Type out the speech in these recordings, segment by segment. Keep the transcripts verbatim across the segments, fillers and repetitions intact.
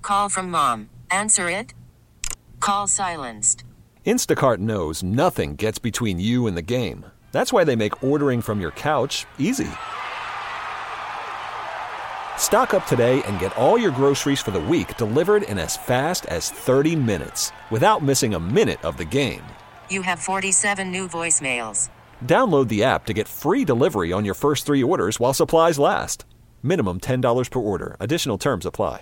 Call from mom. Answer it. Call silenced. Instacart knows nothing gets between you and the game. That's why they make ordering from your couch easy. Stock up today and get all your groceries for the week delivered in as fast as thirty minutes without missing a minute of the game. You have forty-seven new voicemails. Download the app to get free delivery on your first three orders while supplies last. Minimum ten dollars per order. Additional terms apply.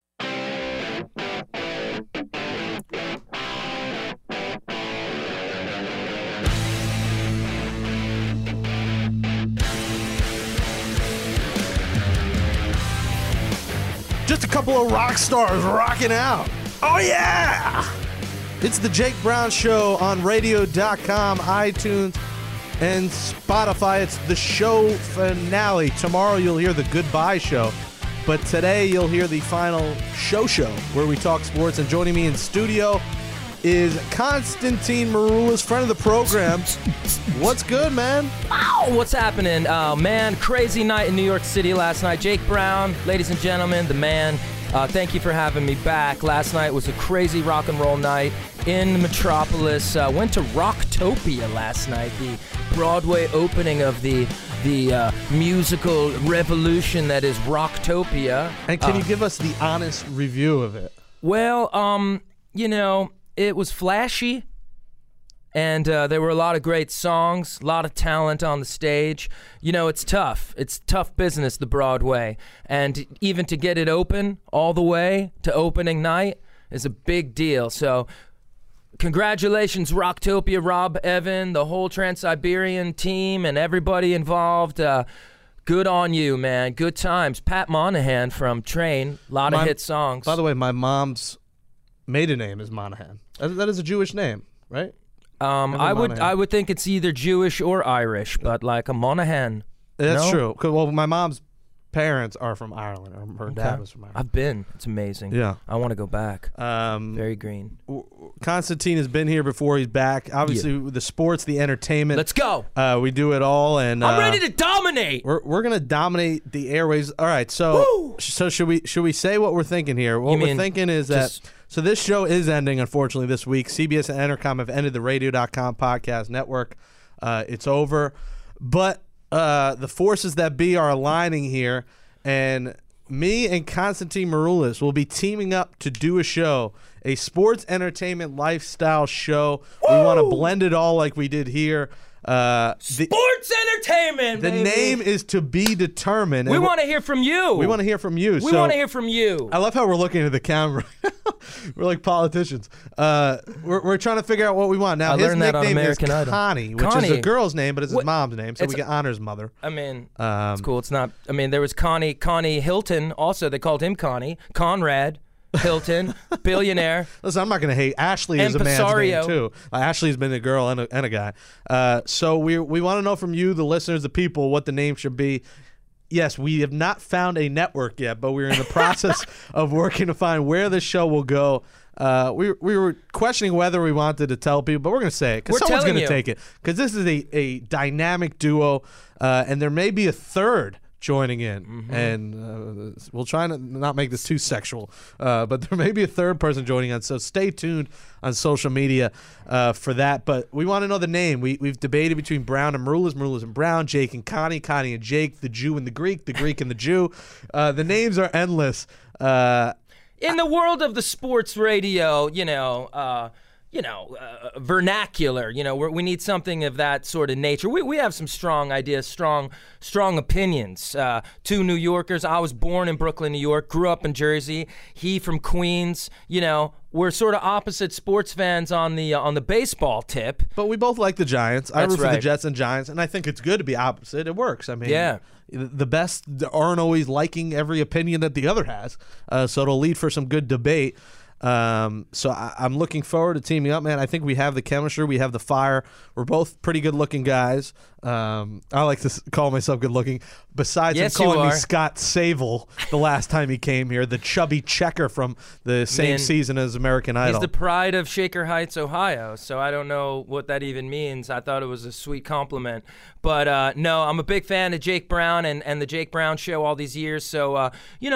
Just a couple of rock stars rocking out. Oh, yeah! It's the Jake Brown Show on radio dot com, iTunes, and Spotify. It's the show finale. Tomorrow you'll hear the goodbye show, but today you'll hear the final show show where we talk sports. And joining me in studio is Constantine Maroulis, friend of the program. What's good, man? Wow, what's happening? Oh, man, crazy night in New York City last night. Jake Brown, ladies and gentlemen, the man. Uh, thank you for having me back. Last night was a crazy rock and roll night in Metropolis. Uh, went to Rocktopia last night, the Broadway opening of the the uh, musical revolution that is Rocktopia. And can uh, you give us the honest review of it? Well, um, you know, it was flashy, and uh, there were a lot of great songs, a lot of talent on the stage. You know, it's tough. It's tough business, the Broadway. And even to get it open all the way to opening night is a big deal. So congratulations, Rocktopia, Rob, Evan, the whole Trans-Siberian team, and everybody involved. Uh, good on you, man. Good times. Pat Monahan from Train, a lot My, of hit songs. By the way, my mom's maiden name is Monahan. That, that is a Jewish name, right? Um, Evan I would Monahan. I would think it's either Jewish or Irish, but like a Monahan. That's No? true. 'Cause, well, my mom's parents are from Ireland. Or her dad Okay. was from Ireland. I've been. It's amazing. Yeah. I want to go back. Um, Very green. w- w- Constantine has been here before. He's back. Obviously, with the sports, the entertainment. Let's go. Uh, we do it all, and uh, I'm ready to dominate. We're we're gonna dominate the airways. All right. So Woo! so should we should we say what we're thinking here? What You we're mean thinking is that. just- So this show is ending, unfortunately, this week. C B S and Entercom have ended the radio dot com podcast network. Uh, it's over. But uh, the forces that be are aligning here, and me and Constantine Maroulis will be teaming up to do a show, a sports entertainment lifestyle show. Woo! We want to blend it all like we did here. Uh, the Sports entertainment, the baby. name is to be determined. We and want to hear from you. we want to hear from you. We so want to hear from you. I love how we're looking at the camera. We're like politicians. Uh, we're, we're trying to figure out what we want. Now, I his learned that on nickname American is Idol. Connie, which is Connie. a girl's name, but it's his What- mom's name, so it's we can honor his mother. I mean, Um, it's cool. It's not. I mean, there was Connie Connie Hilton. Also, they called him Connie Conrad Hilton, billionaire. Listen, I'm not going to hate. Ashley is a man's Impresario. name, too. Uh, Ashley's been a girl and a, and a guy. Uh, so we we want to know from you, the listeners, the people, what the name should be. Yes, we have not found a network yet, but we're in the process of working to find where this show will go. Uh, we we were questioning whether we wanted to tell people, but we're going to say it because We're someone's telling going to you. take it. Because this is a, a dynamic duo, uh, and there may be a third joining in. Mm-hmm. And uh, we'll try to not make this too sexual, uh, but there may be a third person joining us. So stay tuned on social media uh, for that. But we want to know the name. We, we've debated between Brown and Maroulis, Maroulis and Brown, Jake and Connie, Connie and Jake, the Jew and the Greek, the Greek and the Jew. Uh, the names are endless. Uh, In the world of the sports radio, you know, uh, you know, uh, vernacular, you know, we're, we need something of that sort of nature. We we have some strong ideas, strong strong opinions. Uh, two New Yorkers. I was born in Brooklyn, New York, grew up in Jersey. He from Queens. You know, we're sort of opposite sports fans on the uh, on the baseball tip. but we both like the Giants. I That's root for the right. Jets and Giants, and I think it's good to be opposite. It works. I mean, Yeah. the best aren't always liking every opinion that the other has, uh, so it'll lead for some good debate. Um, so I, I'm looking forward to teaming up, man. I think we have the chemistry, we have the fire. We're both pretty good-looking guys. Um, I like to s- call myself good-looking. Besides Yes, him calling you me are. Scott Sable the last time he came here, the chubby checker from the same Man, season as American Idol. He's the pride of Shaker Heights, Ohio. So I don't know what that even means. I thought it was a sweet compliment. But uh, no, I'm a big fan of Jake Brown and, and the Jake Brown Show all these years. So, uh, you know,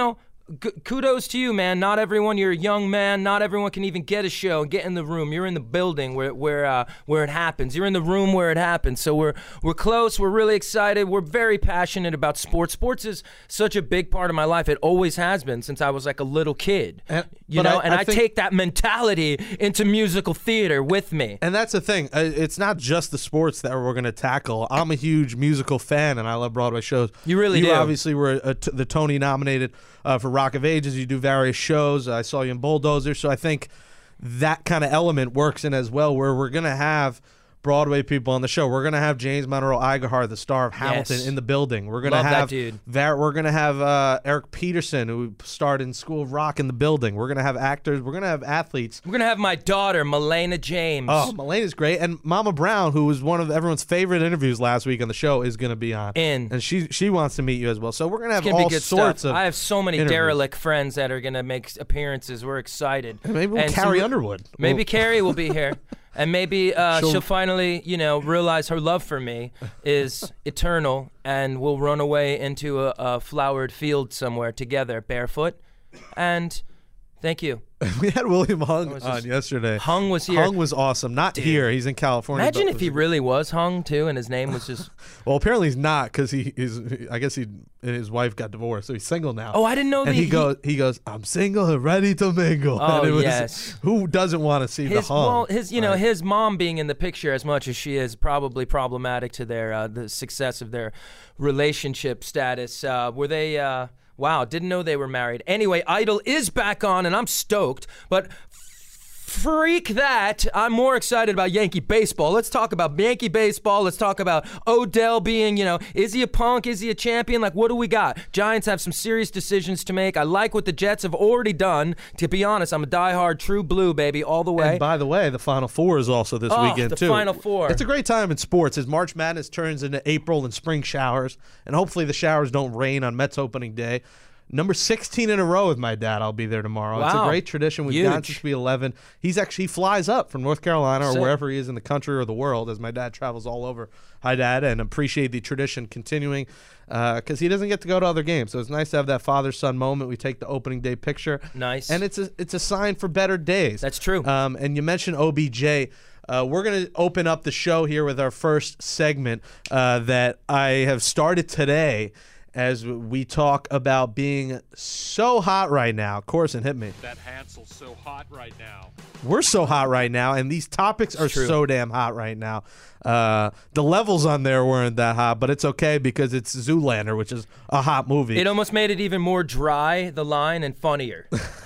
g- kudos to you, man. Not everyone, you're a young man. Not everyone can even get a show and get in the room. You're in the building where where uh, where it happens. You're in the room where it happens. So we're we're close. We're really excited. We're very passionate about sports. Sports is such a big part of my life. It always has been since I was like a little kid. And, you know, I, and I, I think, take that mentality into musical theater with me. And that's the thing. Uh, It's not just the sports that we're going to tackle. I'm a huge musical fan, and I love Broadway shows. You really you do. obviously were a t- the Tony nominated uh, for Rock of Ages. You do various shows. I saw you in Bulldozer. So I think that kind of element works in as well, where we're going to have Broadway people on the show. We're going to have James Monroe Iglehart, the star of Hamilton, Yes. in the building. We're going to Love that have dude. Var- we're going to have uh, Eric Peterson, who starred in School of Rock, in the building. We're going to have actors. We're going to have athletes. We're gonna have my daughter, Milena James. Oh, Melena's great. And Mama Brown, who was one of everyone's favorite interviews last week on the show, is going to be on. In. And she she wants to meet you as well. So we're going to have It's gonna all be good sorts stuff. of I have so many interviews. derelict friends that are gonna make appearances. We're excited. And maybe we'll And Carrie some- Underwood. Maybe We'll- Carrie will be here, and maybe uh, She'll- she'll, finally, you know, realize her love for me is eternal, and we'll run away into a, a flowered field somewhere together, barefoot. And thank you. We had William Hung was on just- yesterday. Hung was here. Hung was awesome. Not Dude. here. He's in California. Imagine but if he was- really was hung too, and his name was just. Well, apparently he's not, because he is. I guess he and his wife got divorced, so he's single now. Oh, I didn't know And that he he- goes, he goes, I'm single and ready to mingle. Oh, and it was, yes. Who doesn't want to see the His Hung? well, his you know Right. his mom being in the picture as much as she is probably problematic to their uh, the success of their relationship status. Uh, were they? Uh, wow, didn't know they were married. Anyway, Idol is back on, and I'm stoked. But freak that! I'm more excited about Yankee baseball. Let's talk about Yankee baseball. Let's talk about Odell being, you know, is he a punk? Is he a champion? Like, what do we got? Giants have some serious decisions to make. I like what the Jets have already done. To be honest, I'm a diehard True Blue, baby, all the way. And by the way, the Final Four is also this Oh, weekend the too. Final Four. It's a great time in sports as March Madness turns into April and spring showers, and hopefully the showers don't rain on Mets opening day. Number sixteen in a row with my dad. I'll be there tomorrow. It's a Wow. great tradition. We've Huge. gone since we eleven. He's actually he flies up from North Carolina or Sick. wherever he is in the country or the world, as my dad travels all over. Hi, Dad, and appreciate the tradition continuing because he doesn't get to go to other games. So it's nice to have that father-son moment. We take the opening day picture. Nice. And it's a it's a sign for better days. That's true. Um, and you mentioned O B J. Uh, we're going to open up the show here with our first segment uh, that I have started today as we talk about being so hot right now. Corson, hit me. That Hansel's so hot right now. We're so hot right now, and these topics are true. so damn hot right now. Uh, the levels on there weren't that hot, but it's okay because it's Zoolander, which is a hot movie. It almost made it even more dry, the line, and funnier.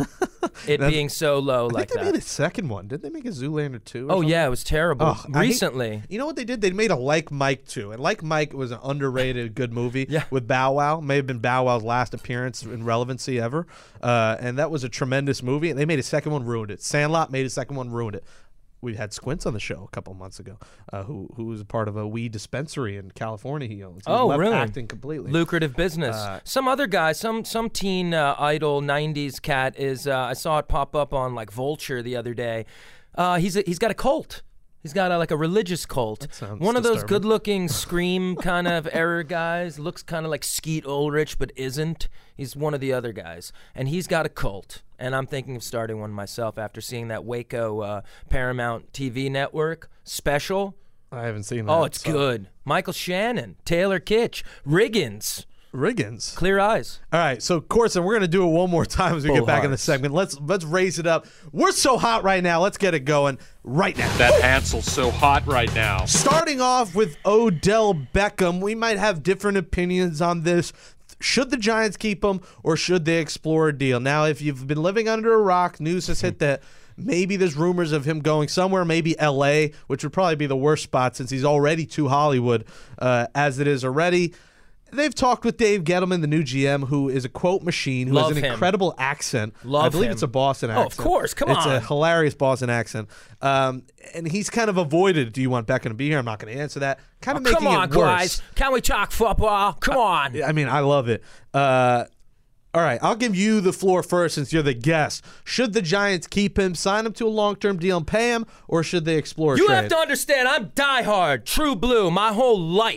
It being so low I like think they that. made a second one. Didn't they make a Zoolander two? or Oh something? yeah, it was terrible. Oh, I hate- Recently. you know what they did? They made a Like Mike two, and Like Mike was an underrated good movie. Yeah. With Bow Wow, may have been Bow Wow's last appearance in relevancy ever, uh, and that was a tremendous movie. And they made a second one, ruined it. Sandlot made a second one, ruined it. We had Squints on the show a couple months ago, uh, who who was a part of a weed dispensary in California. He owns. He Oh, left really? Acting completely. Lucrative business. Uh, some other guy, some some teen uh, idol nineties cat is. Uh, I saw it pop up on like Vulture the other day. Uh, he's a, he's got a cult. He's got a, like a religious cult. sounds One of those disturbing. good-looking scream kind of error guys. Looks kind of like Skeet Ulrich, but isn't. He's one of the other guys, and he's got a cult. And I'm thinking of starting one myself after seeing that Waco uh, Paramount T V network special. I haven't seen that. Oh, it's so- good. Michael Shannon, Taylor Kitsch, Riggins, Riggins. Clear Eyes. All right, so Corson, we're gonna do it one more time as we Full get back in the hearts. segment. Let's let's raise it up. We're so hot right now. Let's get it going right now. That Hansel's so hot right now. Starting off with Odell Beckham, we might have different opinions on this. Should the Giants keep him or should they explore a deal? Now, if you've been living under a rock, news has hit that maybe there's rumors of him going somewhere, maybe L A, which would probably be the worst spot since he's already too Hollywood uh, as it is already. They've talked with Dave Gettleman, the new G M, who is a quote machine, who Love has an him. incredible accent. I Love believe him. it's a Boston Oh, accent. of course. Come it's on. a hilarious Boston accent. Um, and he's kind of avoided, do you want Beckham to be here? I'm not going to answer that. Kind of making Come on, it worse. guys. Can we talk football? Come on. I mean, I love it. Uh, all right, I'll give you the floor first since you're the guest. Should the Giants keep him, sign him to a long-term deal and pay him, or should they explore a You trade? have to understand, I'm diehard, True Blue, my whole life.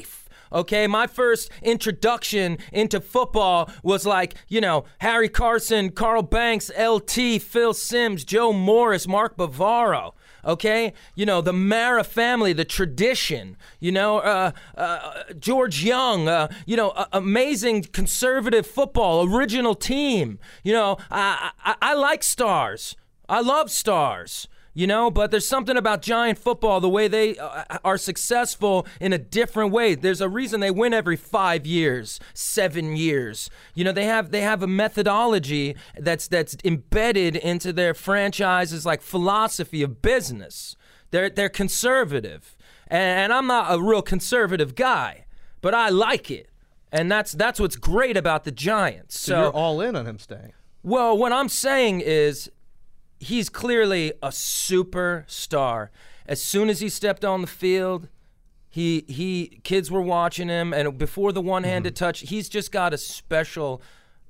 Okay, my first introduction into football was like, you know, Harry Carson, Carl Banks, L T, Phil Simms, Joe Morris, Mark Bavaro. Okay, you know, the Mara family, the tradition, you know, uh, uh, George Young, uh, you know, uh, amazing conservative football, original team. You know, I, I I like stars. I love stars. You know, but there's something about Giant football, the way they uh, are successful in a different way. There's a reason they win every five years, seven years. You know, they have they have a methodology that's that's embedded into their franchises, like philosophy of business. They're they're conservative, and, and I'm not a real conservative guy, but I like it, and that's that's what's great about the Giants. So, So you're all in on him staying. Well, what I'm saying is, he's clearly a superstar. As soon as he stepped on the field, he he kids were watching him, and before the one-handed mm-hmm. touch, he's just got a special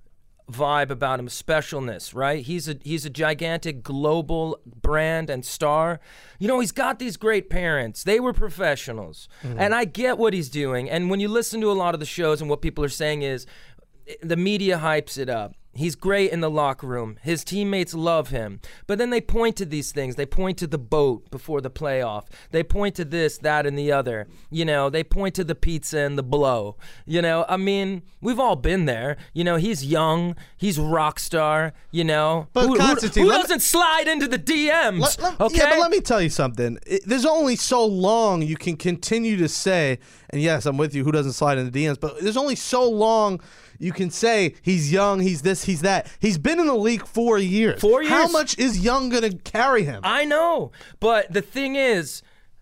vibe about him, a specialness, right? He's a he's a gigantic global brand and star. You know, he's got these great parents. They were professionals. Mm-hmm. And I get what he's doing. And when you listen to a lot of the shows, and what people are saying is, the media hypes it up. He's great in the locker room. His teammates love him. But then they point to these things. They point to the boat before the playoff. They point to this, that, and the other. You know, they point to the pizza and the blow. You know, I mean, we've all been there. You know, he's young. He's rock star, you know. But who, Constantine, who, who let doesn't me, slide into the D Ms? Let, let, okay? Yeah, but let me tell you something. It, there's only so long you can continue to say, and yes, I'm with you, who doesn't slide into the D Ms, but there's only so long you can say he's young, he's this, he's that. He's been in the league four years. Four years. How much is Young going to carry him? I know. But the thing is,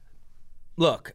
look,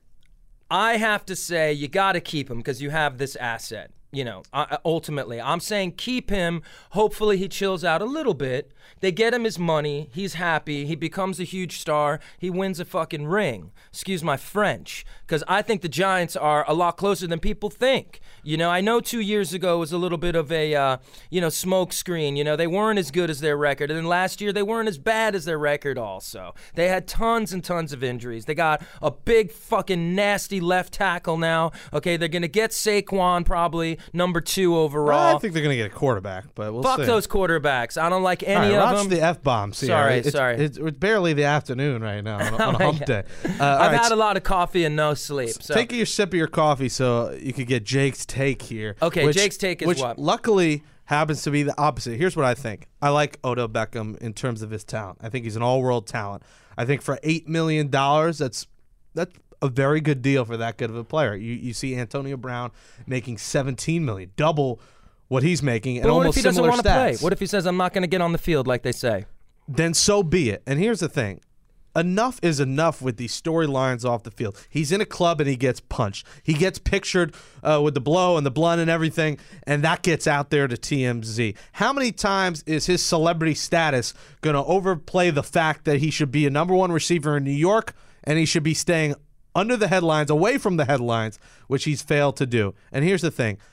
I have to say you got to keep him because you have this asset. You know, uh, ultimately, I'm saying keep him. Hopefully he chills out a little bit. They get him his money. He's happy. He becomes a huge star. He wins a fucking ring. Excuse my French. Because I think the Giants are a lot closer than people think. You know, I know two years ago was a little bit of a, uh, you know, smoke screen. You know, they weren't as good as their record. And then last year, they weren't as bad as their record also. They had tons and tons of injuries. They got a big fucking nasty left tackle now. Okay, they're going to get Saquon probably number two overall. I think they're going to get a quarterback, but we'll Fuck see. those quarterbacks. I don't like any All right, of watch them. the F-bombs here. Sorry, it's, sorry. It's, it's barely the afternoon right now on, on a hump day. Uh, all I've right, had a lot of coffee and no sleep. So. Take your sip of your coffee so you could get Jake's take here. Okay, which, Jake's take is which what? luckily happens to be the opposite. Here's what I think. I like Odell Beckham in terms of his talent. I think he's an all-world talent. I think for eight million dollars, that's that's a very good deal for that good of a player. You you see Antonio Brown making seventeen million dollars, double what he's making, and but what almost if he doesn't similar want to play? stats. What if he says, I'm not going to get on the field like they say? Then so be it. And here's the thing. Enough is enough with these storylines off the field. He's in a club and he gets punched. He gets pictured uh, with the blow and the blood and everything, and that gets out there to T M Z. How many times is his celebrity status going to overplay the fact that he should be a number one receiver in New York and he should be staying under the headlines, away from the headlines, which he's failed to do? And here's the thing.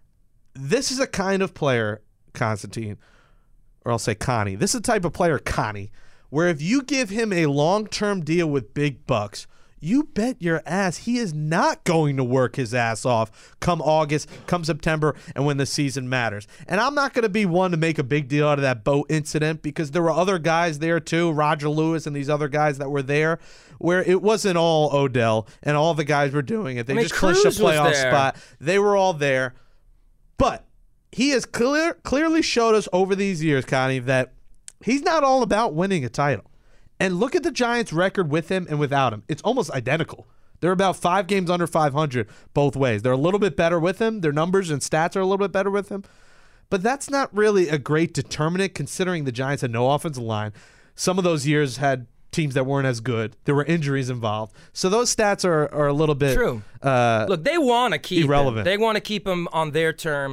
This is a kind of player, Constantine, or I'll say Connie. This is the type of player, Connie, where if you give him a long-term deal with big bucks, you bet your ass he is not going to work his ass off come August, come September, and when the season matters. And I'm not going to be one to make a big deal out of that boat incident because there were other guys there too, Roger Lewis and these other guys that were there, where it wasn't all Odell and all the guys were doing it. They I mean, just clinched a Cruz was playoff there. spot. They were all there. But he has clear, clearly showed us over these years, Connie, that he's not all about winning a title. And look at the Giants' record with him and without him. It's almost identical. They're about five games under five hundred both ways. They're a little bit better with him. Their numbers and stats are a little bit better with him. But that's not really a great determinant considering the Giants had no offensive line. Some of those years had teams that weren't as good. There were injuries involved. So those stats are, are a little bit True. Uh, Look, they want to keep irrelevant. him. They want to keep him on their terms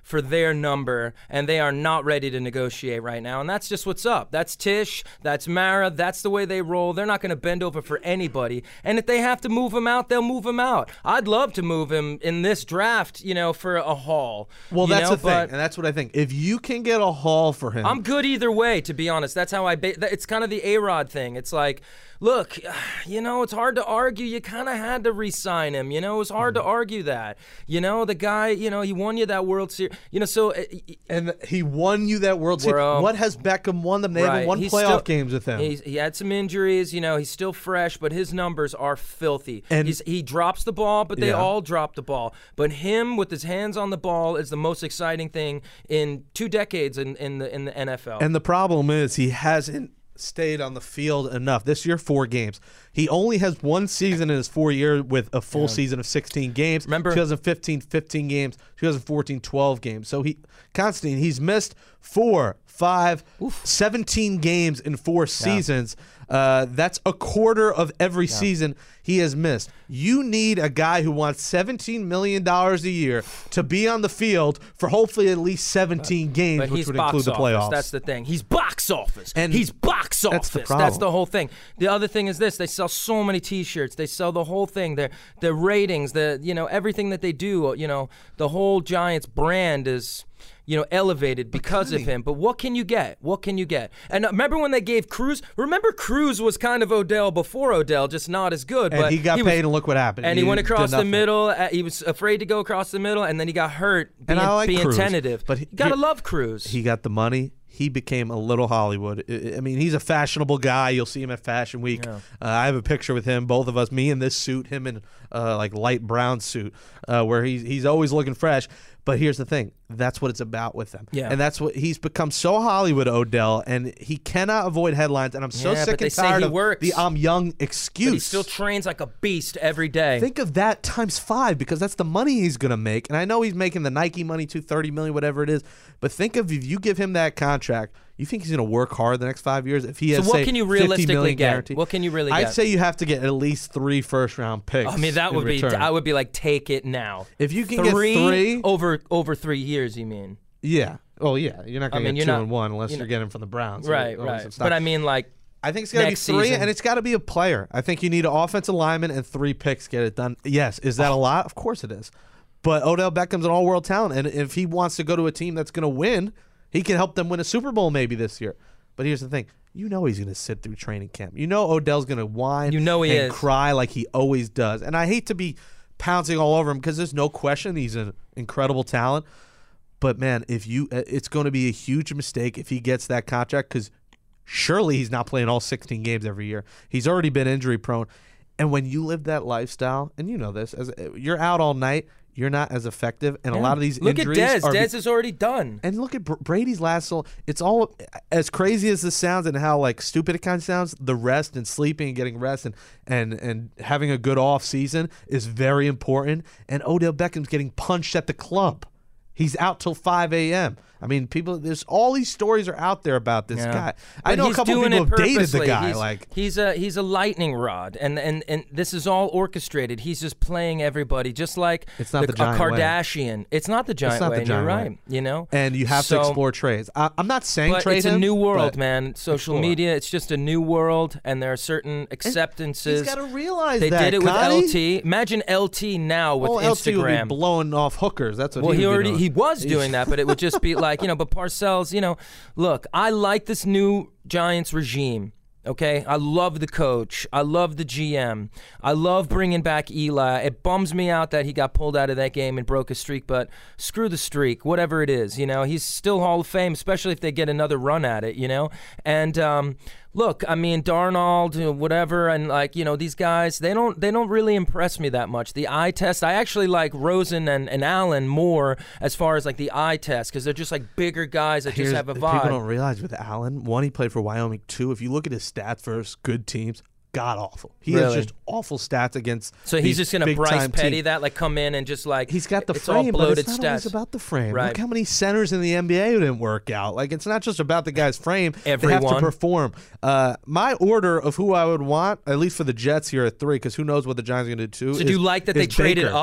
for their number, and they are not ready to negotiate right now. And that's just what's up. That's Tish. That's Mara. That's the way they roll. They're not going to bend over for anybody. And if they have to move him out, they'll move him out. I'd love to move him in this draft, you know, for a haul. Well, you that's know, the thing, and that's what I think. If you can get a haul for him, I'm good either way, to be honest. That's how I. Ba- it's kind of the A-Rod thing. It's like, look, you know, it's hard to argue. You kind of had to re-sign him. You know, it was hard mm-hmm. to argue that. You know, the guy, you know, he won you that World Series. You know, so. Uh, and he won you that World Series. Bro, what has Beckham won them? They right. haven't won he's playoff still, games with him. He's, he had some injuries. You know, he's still fresh, but his numbers are filthy. And he's, he drops the ball, but they yeah. all drop the ball. But him with his hands on the ball is the most exciting thing in two decades in, in the in the N F L. And the problem is he hasn't stayed on the field enough. This year, four games. He only has one season in his four years with a full yeah. season of sixteen games. Remember, twenty fifteen, fifteen games. twenty fourteen, twelve games. So he, Constantine, he's missed four, five, Oof. seventeen games in four seasons. Yeah. Uh, that's a quarter of every yeah. season he has missed. You need a guy who wants seventeen million dollars a year to be on the field for hopefully at least seventeen but, games, but which he's would box include the playoffs. Office. That's the thing. He's box office. And he's box office. That's the problem. That's the whole thing. The other thing is this: they sell so many T-shirts. They sell the whole thing. Their their ratings, the you know everything that they do. You know the whole Giants brand is. You know, elevated because of him. But what can you get? What can you get? And uh, remember when they gave Cruz? Remember Cruz was kind of Odell before Odell, just not as good. And but he got he paid, was, and look what happened. And he, he went across the nothing. middle. Uh, he was afraid to go across the middle, and then he got hurt being, and I like being Cruz, tentative. But he, you gotta he, love Cruz. He got the money. He became a little Hollywood. I mean, he's a fashionable guy. You'll see him at Fashion Week. Yeah. Uh, I have a picture with him, both of us, me in this suit, him in uh, like light brown suit, uh, where he's he's always looking fresh. But here's the thing. That's what it's about with him. Yeah. And that's what he's become so Hollywood, Odell, and he cannot avoid headlines. And I'm so yeah, sick and say tired he of works. the I'm young excuse. But he still trains like a beast every day. Think of that times five, because that's the money he's going to make. And I know he's making the Nike money, two hundred thirty million dollars, whatever it is. But think of if you give him that contract, you think he's going to work hard the next five years? If he has, so what say, can you realistically get? Guaranteed, what can you really get? I'd say you have to get at least three first-round picks. I mean, that would be. return. I would be like, take it now. If you can three, get three over over three years, you mean? Yeah. Oh yeah. You're not going I to mean, get two not, and one unless you're, you're getting from the Browns. Right, or, or right. But I mean, like. I think it's got to be three, season. and it's got to be a player. I think you need an offensive lineman and three picks to get it done. Yes. Is that a lot? Of course it is. But Odell Beckham's an all-world talent, and if he wants to go to a team that's going to win, he can help them win a Super Bowl maybe this year. But here's the thing. You know he's going to sit through training camp. You know Odell's going to whine you know he and is. cry like he always does. And I hate to be pouncing all over him because there's no question he's an incredible talent. But, man, if you, it's going to be a huge mistake if he gets that contract because surely he's not playing all sixteen games every year. He's already been injury prone. And when you live that lifestyle, and you know this, as you're out all night, you're not as effective, and yeah. a lot of these look injuries at Dez. are Dez is already done. And look at Br- Brady's last. It's all as crazy as this sounds, and how like stupid it kind of sounds. The rest and sleeping and getting rest and and and having a good off season is very important. And Odell Beckham's getting punched at the club. He's out till five a.m. I mean, people. There's all these stories are out there about this yeah. guy. But I know a couple people have dated the guy. He's, like he's a he's a lightning rod, and, and and this is all orchestrated. He's just playing everybody, just like it's not the, the giant a Kardashian. Way. It's not the giant it's not way. The And giant you're right. Way. You know, and you have so, to explore trades. I, I'm not saying but trade it's him. a new world, but man. Social explore. media. It's just a new world, and there are certain acceptances. And he's got to realize they that. did it with Connie? L T. Imagine L T now with well, Instagram. L T would be blowing off hookers. That's what. Well, he, he would already be doing. he was doing that, but it would just be like you know. But Parcells, you know, look, I like this new Giants regime. Okay, I love the coach. I love the G M. I love bringing back Eli. It bums me out that he got pulled out of that game and broke a streak, but screw the streak, whatever it is. You know, he's still Hall of Fame, especially if they get another run at it, you know? And um, look, I mean, Darnold, you know, whatever, and like, you know, these guys, they don't they don't really impress me that much. The eye test, I actually like Rosen and, and Allen more as far as like the eye test because they're just like bigger guys that Here's, just have a vibe. People don't realize with Allen, one, he played for Wyoming. Two, if you look at his stats versus good teams, god awful. He really? has just awful stats against. So he's just gonna Bryce Petty teams. that, like come in and just like he's got the it's frame, all bloated but it's not stats. always about the frame. Right. Look how many centers in the N B A didn't work out. Like it's not just about the guy's frame. Everyone. They have to perform. Uh, my order of who I would want, at least for the Jets here at three, because who knows what the Giants are gonna do too. So is, do you like that they is traded Baker. up?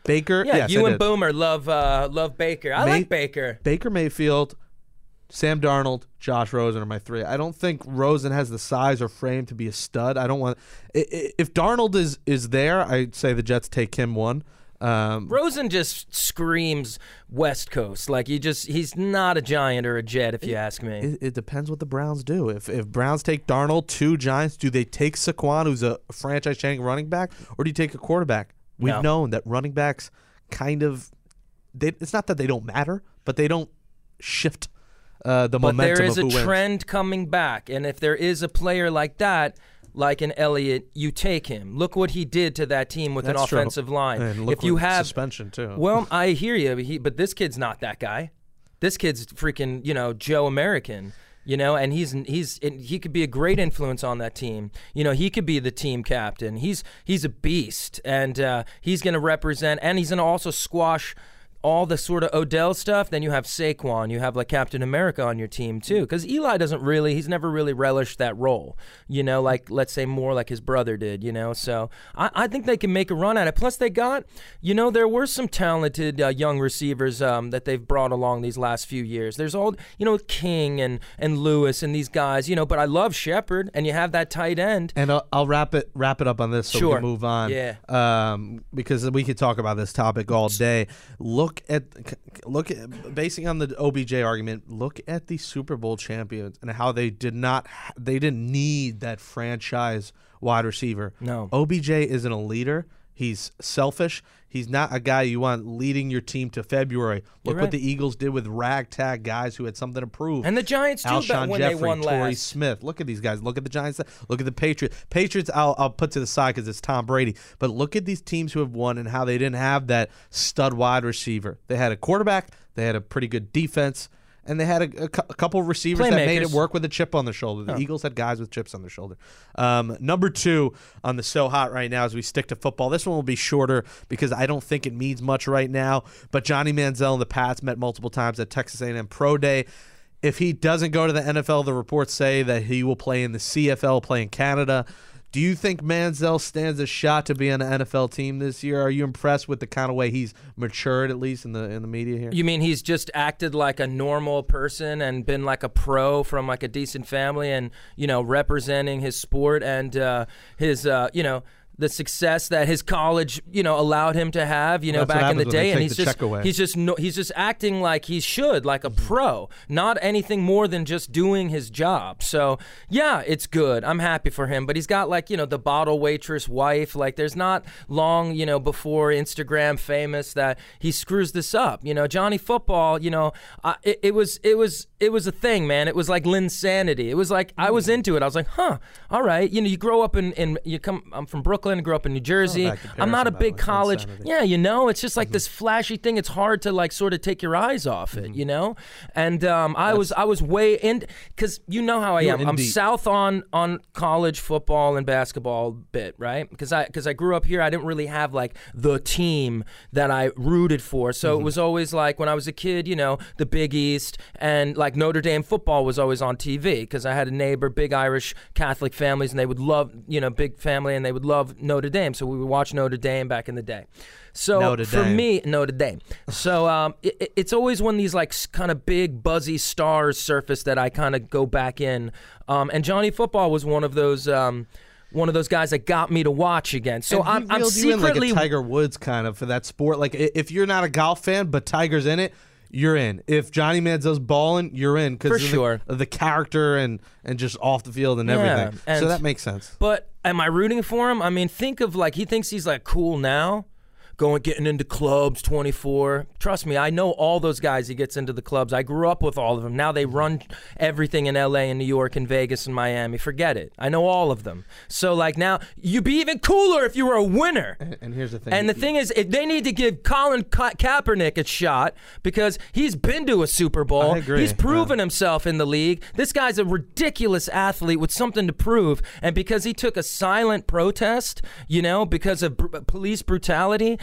Baker. Yeah, yes, you I and did. Boomer love uh, love Baker. I May- like Baker. Baker Mayfield, Sam Darnold, Josh Rosen are my three. I don't think Rosen has the size or frame to be a stud. I don't want. i- i- If Darnold is is there, I'd say the Jets take him one. Um, Rosen just screams West Coast. Like he just he's not a Giant or a Jet, if you ask me. It, it depends what the Browns do. If if Browns take Darnold, two Giants, do they take Saquon, who's a franchise-changing running back, or do you take a quarterback? We've No. known that running backs kind of, they, it's not that they don't matter, but they don't shift uh, the But momentum there is of a who wins. trend coming back, and if there is a player like that, like an Elliott, you take him. Look what he did to that team with That's an true. offensive line. And look if you what have suspension too. Well, I hear you, he, but this kid's not that guy. This kid's freaking, you know, Joe American, you know, and he's he's he could be a great influence on that team. You know, he could be the team captain. He's he's a beast, and uh, he's going to represent, and he's going to also squash all the sort of Odell stuff. Then you have Saquon, you have like Captain America on your team too, because Eli doesn't really, he's never really relished that role, you know, like let's say more like his brother did, you know. So I, I think they can make a run at it. Plus they got, you know, there were some talented uh, young receivers um, that they've brought along these last few years. There's all, you know, King and and Lewis and these guys, you know. But I love Shepard, and you have that tight end. And I'll, I'll wrap it wrap it up on this so Sure. we can move on. Yeah. Um, because we could talk about this topic all day. Look at look at basing on the O B J argument. Look at the Super Bowl champions and how they did not they didn't need that franchise wide receiver. No. O B J isn't a leader. He's selfish. He's not a guy you want leading your team to February. Look You're what right. the Eagles did with ragtag guys who had something to prove. And the Giants too, Alshon but when Jeffrey, they won Torrey last. Smith. Look at these guys. Look at the Giants. Look at the Patriots. Patriots, I'll, I'll put to the side because it's Tom Brady. But look at these teams who have won and how they didn't have that stud wide receiver. They had a quarterback. They had a pretty good defense. And they had a, a, cou- a couple of receivers that made it Playmakers. work with a chip on their shoulder. The Eagles had guys with chips on their shoulder. Um, number two on the So Hot right now as we stick to football. This one will be shorter because I don't think it means much right now. But Johnny Manziel and the Pats met multiple times at Texas A and M Pro Day. If he doesn't go to the N F L, the reports say that he will play in the C F L, play in Canada. Do you think Manziel stands a shot to be on an N F L team this year? Are you impressed with the kind of way he's matured, at least in the in the media here? You mean he's just acted like a normal person and been like a pro from like a decent family and, you know, representing his sport and uh, his, uh, you know, the success that his college, you know, allowed him to have, you know, That's what back in the happens when they day, and take he's the just check away. he's just no, he's just acting like he should, like a pro, not anything more than just doing his job. So yeah, it's good. I'm happy for him, but he's got like, you know, the bottle waitress wife. Like there's not long, you know, before Instagram famous that he screws this up. You know, Johnny Football. You know, I, it, it was it was it was a thing, man. It was like Linsanity. It was like I was into it. I was like, huh, all right. You know, you grow up in in you come. I'm from Brooklyn. Grew up in New Jersey. bad I'm not a comparison, by big the way, college. Insanity. Yeah, you know, it's just like this flashy thing. It's hard to like sort of take your eyes off it, you know. And um, I was I was way in because you know how I You're am. I'm indie. south on on college football and basketball bit, right? Because I because I grew up here, I didn't really have like the team that I rooted for. So it was always like when I was a kid, you know, the Big East and like Notre Dame football was always on T V because I had a neighbor, big Irish Catholic families, and they would love, you know, big family, and they would love Notre Dame. So we would watch Notre Dame back in the day. So Notre for Dame. me, Notre Dame. So um, it, it's always when these like kind of big buzzy stars surface that I kind of go back in. Um, and Johnny Football was one of those. Um, one of those guys that got me to watch again. So And he I'm, I'm reeled you in secretly like a Tiger Woods kind of for that sport. Like i- if you're not a golf fan, but Tiger's in it, you're in. If Johnny Manziel's balling, you're in because For of, the- sure. of the character and and just off the field and Yeah, everything. and- so that makes sense. But am I rooting for him? I mean, think of like he thinks he's like cool now, going getting into clubs twenty-four. Trust me, I know all those guys he gets into the clubs. I grew up with all of them. Now they run everything in L A and New York and Vegas and Miami. Forget it. I know all of them. So like now you'd be even cooler if you were a winner. And, and here's the thing. And the thing is, if they need to give Colin Ka- Kaepernick a shot because he's been to a Super Bowl. I agree, He's proven yeah. himself in the league. This guy's a ridiculous athlete with something to prove. And because he took a silent protest, you know, because of br- police brutality,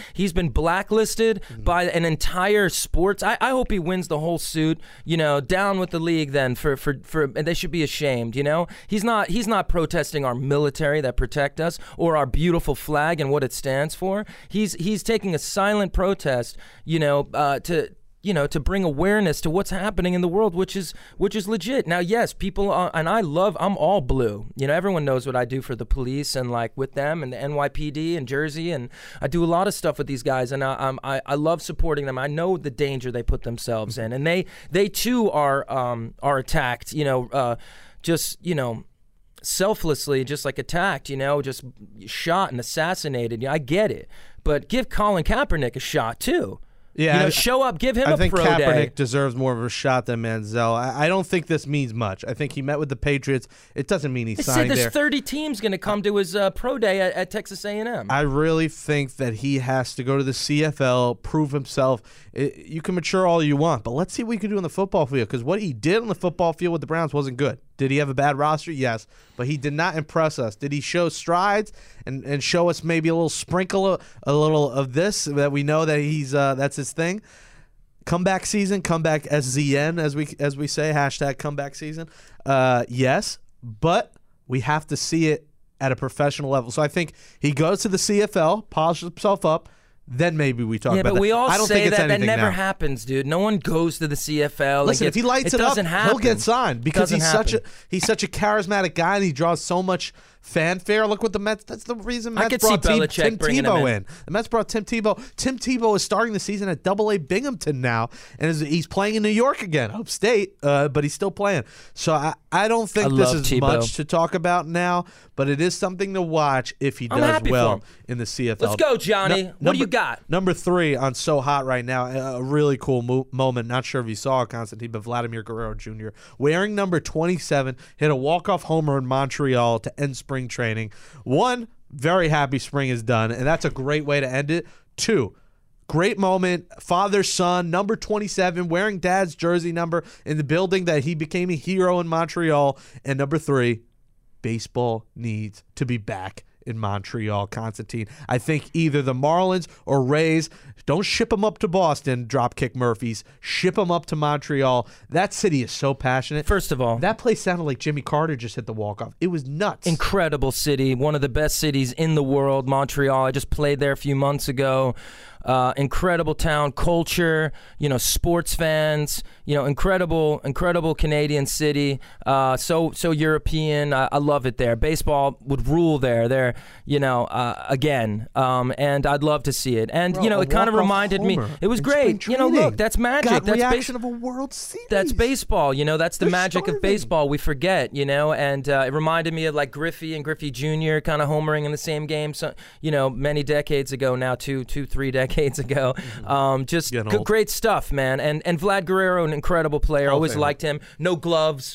He's been blacklisted mm-hmm. by an entire sports. I, I hope he wins the whole suit. You know, down with the league then for for for. And they should be ashamed. You know, he's not he's not protesting our military that protect us or our beautiful flag and what it stands for. He's he's taking a silent protest. You know, uh, to. you know, to bring awareness to what's happening in the world, which is which is legit. Now, yes, people, are, and I love, I'm all blue. You know, everyone knows what I do for the police and like with them and the N Y P D and Jersey, and I do a lot of stuff with these guys, and I, I'm, I, I love supporting them. I know the danger they put themselves in, and they they too are um, are attacked. You know, uh, just you know. selflessly, just like attacked, you know, just shot and assassinated. Yeah, I get it, but give Colin Kaepernick a shot too. Yeah, you know, I, show up, give him I a think pro Kaepernick day. deserves more of a shot than Manziel. I, I don't think this means much. I think he met with the Patriots. It doesn't mean he's They signing said there's there. thirty teams going to come to his uh, pro day at, at Texas A and M. I really think that he has to go to the C F L, prove himself. It, you can mature all you want, but let's see what he can do on the football field, because what he did on the football field with the Browns wasn't good. Did he have a bad roster? Yes, but he did not impress us. Did he show strides and, and show us maybe a little sprinkle, of, a little of this that we know that he's uh, that's his thing? Comeback season, comeback S Z N, as we as we say, hashtag comeback season. Uh, yes, but we have to see it at a professional level. So I think he goes to the C F L, polishes himself up, then maybe we talk yeah, about that. but we all I don't say think it's that. That anything never now. happens, dude. No one goes to the C F L. Listen, and gets, if he lights it, it, doesn't up, happen. he'll get signed because Doesn't he's such a happen. he's such a charismatic guy and he draws so much fanfare. Look what the Mets. That's the reason I Mets could see brought Tim, Belichick Tim bringing Tebow him in. in. The Mets brought Tim Tebow. Tim Tebow is starting the season at Double A Binghamton now, and is, he's playing in New York again, upstate, uh, but he's still playing. So I, I don't think I this love is Tebow. much to talk about now, but it is something to watch if he I'm does happy well for him. in the C F L. Let's go, Johnny. No- what number, do you got? Number three on So Hot right now, a really cool mo- moment. Not sure if you saw it, Constantine, but Vladimir Guerrero Junior wearing number twenty-seven hit a walk-off homer in Montreal to end spring training. One, very happy spring is done, and that's a great way to end it. Two, great moment, father, son, number twenty-seven, wearing dad's jersey number in the building that he became a hero in Montreal. And number three, baseball needs to be back in Montreal, Constantine. I think either the Marlins or Rays, don't ship them up to Boston, Dropkick Murphys. Ship them up to Montreal. That city is so passionate. First of all, That place sounded like Jimmy Carter just hit the walk-off. It was nuts. incredible city, one of the best cities in the world, Montreal. I just played there a few months ago. Uh, incredible town, culture, you know, sports fans, you know, incredible, incredible Canadian city. Uh, so, so European. I, I love it there. Baseball would rule there. There, you know, uh, again, um, and I'd love to see it. And Bro, you know, a it kind of walk-off reminded me. homer It was in great. spring You know, training. look, that's magic. Got that's reaction bas- of a World Series. That's baseball, you know. That's the They're magic starving. of baseball. We forget, you know, and uh, it reminded me of like Griffey and Griffey Junior kind of homering in the same game. So, you know, many decades ago now, two, two, three decades ago. Um, just Getting g- old. great stuff, man. And and Vlad Guerrero, an incredible player. Hall of Always Famer. liked him. No gloves.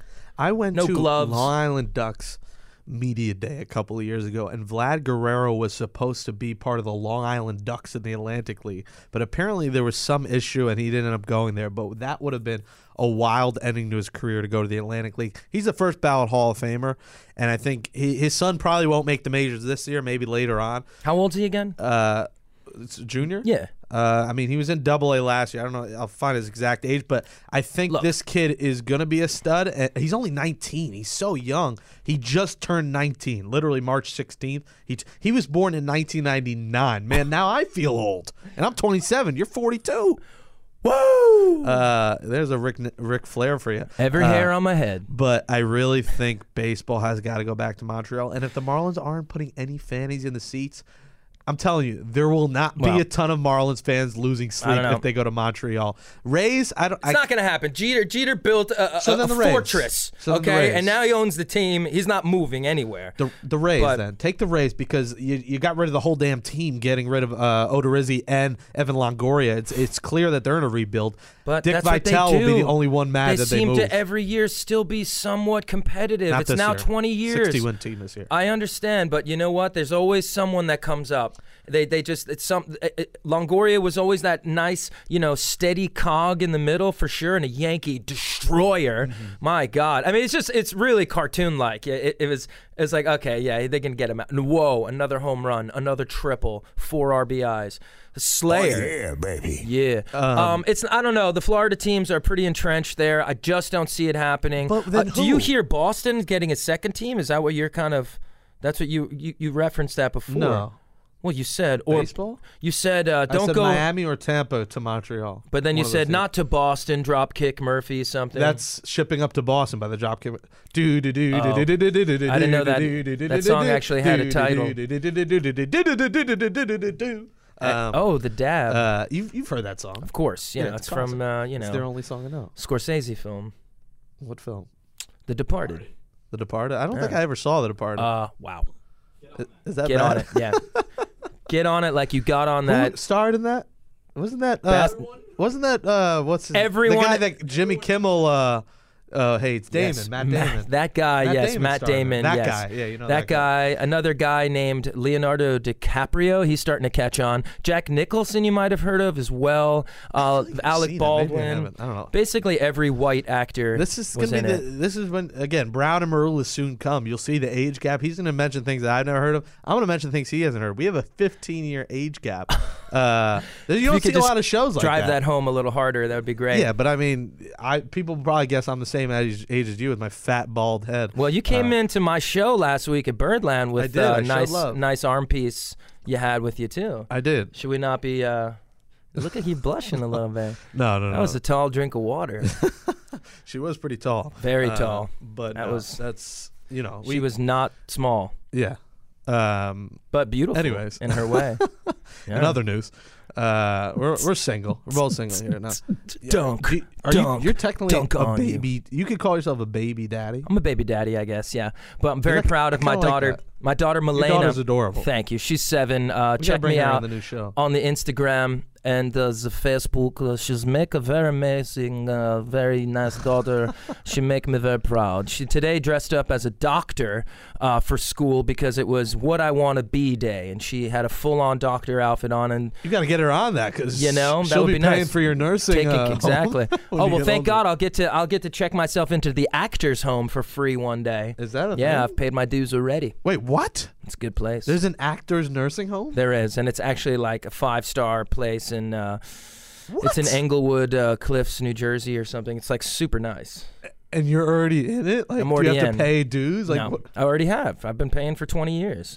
I went No to gloves. Long Island Ducks Media Day a couple of years ago, and Vlad Guerrero was supposed to be part of the Long Island Ducks in the Atlantic League, but apparently there was some issue and he didn't end up going there. But that would have been a wild ending to his career to go to the Atlantic League. He's a first ballot Hall of Famer, and I think he, his son probably won't make the majors this year, maybe later on. How old's he again? Uh, it's junior? Yeah. Uh, I mean, he was in Double A last year. I don't know. I'll find his exact age, but I think Look. this kid is gonna be a stud. And he's only nineteen. He's so young. He just turned nineteen, literally March sixteenth. He t- he was born in nineteen ninety-nine. Man, now I feel old, and I'm twenty-seven. You're forty-two. Woo! Uh, there's a Rick Rick Flair for you. Every Uh, hair on my head. But I really think baseball has got to go back to Montreal. And if the Marlins aren't putting any fannies in the seats, I'm telling you, there will not be Well, a ton of Marlins fans losing sleep don't know. if they go to Montreal. Rays, I don't. It's I, not going to happen. Jeter Jeter built a, a, So a then the Rays. fortress, So then the okay, Rays. and now he owns the team. He's not moving anywhere. the the Rays But- then take the Rays because you you got rid of the whole damn team, getting rid of uh, Odorizzi and Evan Longoria. It's it's clear that they're in a rebuild. But Dick that's what they Vitale will be do. the only one mad they that they seem move. to every year still be somewhat competitive. Not it's this now year. twenty years. sixty win team this year. I understand, but you know what? There's always someone that comes up. up. They they just it's some it, it, Longoria was always that nice, you know, steady cog in the middle for sure, and a Yankee destroyer. Mm-hmm. My God, I mean, it's just it's really cartoon like. It, it was it's like okay, yeah, they can get him out. And whoa, another home run, another triple, four R B Is. Slayer. Oh, yeah, baby. Yeah. Um, um, it's I don't know. The Florida teams are pretty entrenched there. I just don't see it happening. But then uh, do you who? hear Boston getting a second team? Is that what you're kind of? That's what you you, you referenced that before. No. Well, you said or baseball. You said uh, don't I said go Miami or Tampa to Montreal. But then One you of those said two. not to Boston. Drop kick Murphy something. That's shipping up to Boston by the Dropkick. Do do do Oh. do do do do do. I didn't know that- that song actually had a title. Um, oh, the dab. uh, you've you've heard that song? of course, you yeah, know it's it's from classic. uh, you It's know their only song I know. Scorsese film, What film? The Departed. The Departed. I don't think Yeah. I ever saw The Departed. Uh, wow. Is- Is that Get bad? on it, yeah. Get on it like you got on Who that. starred in that? Wasn't that? Uh, Best- wasn't that? Uh, what's his, Everyone- the guy that Jimmy Kimmel uh, uh, hates? Damon. Yes, Matt Ma- Damon. that guy, Matt yes, Damon Matt starred in it. Damon. That yes. guy, yeah, you know that that guy. guy. Another guy named Leonardo DiCaprio. He's starting to catch on. Jack Nicholson, you might have heard of as well. Uh, I've Alec seen it. Maybe I Baldwin. haven't. I don't know. Basically, every white actor. This is was gonna in be the, it. this is when again Brown and Marula soon come. You'll see the age gap. He's gonna mention things that I've never heard of. I'm gonna mention things he hasn't heard. We have a fifteen year age gap. Uh, you If don't could see a just lot of shows like drive that. that home a little harder. That would be great. Yeah, but I mean, I people probably guess I'm the same age, age as you with my fat bald head. Well, you came Uh, into my show last week at Birdland with did. uh, I showed nice, love. nice arm piece you had with you too. I did. Should we not be? Uh, look at you blushing a little bit. No, no, no. That was a tall drink of water. she was pretty tall. Very Uh, tall. But That no, was- that's you know She was not small, yeah. Um, but beautiful. Anyways. in her way. Yeah. In other news, uh, we're we're single. We're both single here now. Dunk, Do you- Are dunk, you, you're technically dunk a on you. baby. You. could call yourself a baby daddy. I'm a baby daddy, I guess. Yeah, but I'm very I- proud I of my kinda like daughter. that. My daughter Milena. daughter's adorable. Thank you. She's seven. Uh, We gotta check bring me her on out the new show. on the Instagram and uh, the Facebook. Uh, she's make a very amazing, uh, very nice daughter. She make me very proud. She today dressed up as a doctor uh, for school because it was what I want to be day, and she had a full-on doctor outfit on. And You got to get her on that because You know, that she'll would be be paying nice. for your nursing. take uh, it exactly. when oh you well, get thank older. God I'll get to I'll get to check myself into the actors' home for free one day. Is that a Yeah, thing? I've paid my dues already. Wait, what? It's a good place. There's an actor's nursing home? There is, and it's actually like a five-star place in. Uh, What? It's in Englewood uh, Cliffs, New Jersey, or something. It's like super nice. And you're already in it? Like, I'm do you already have in. to pay dues? Like, no, what? I already have. I've been paying for twenty years.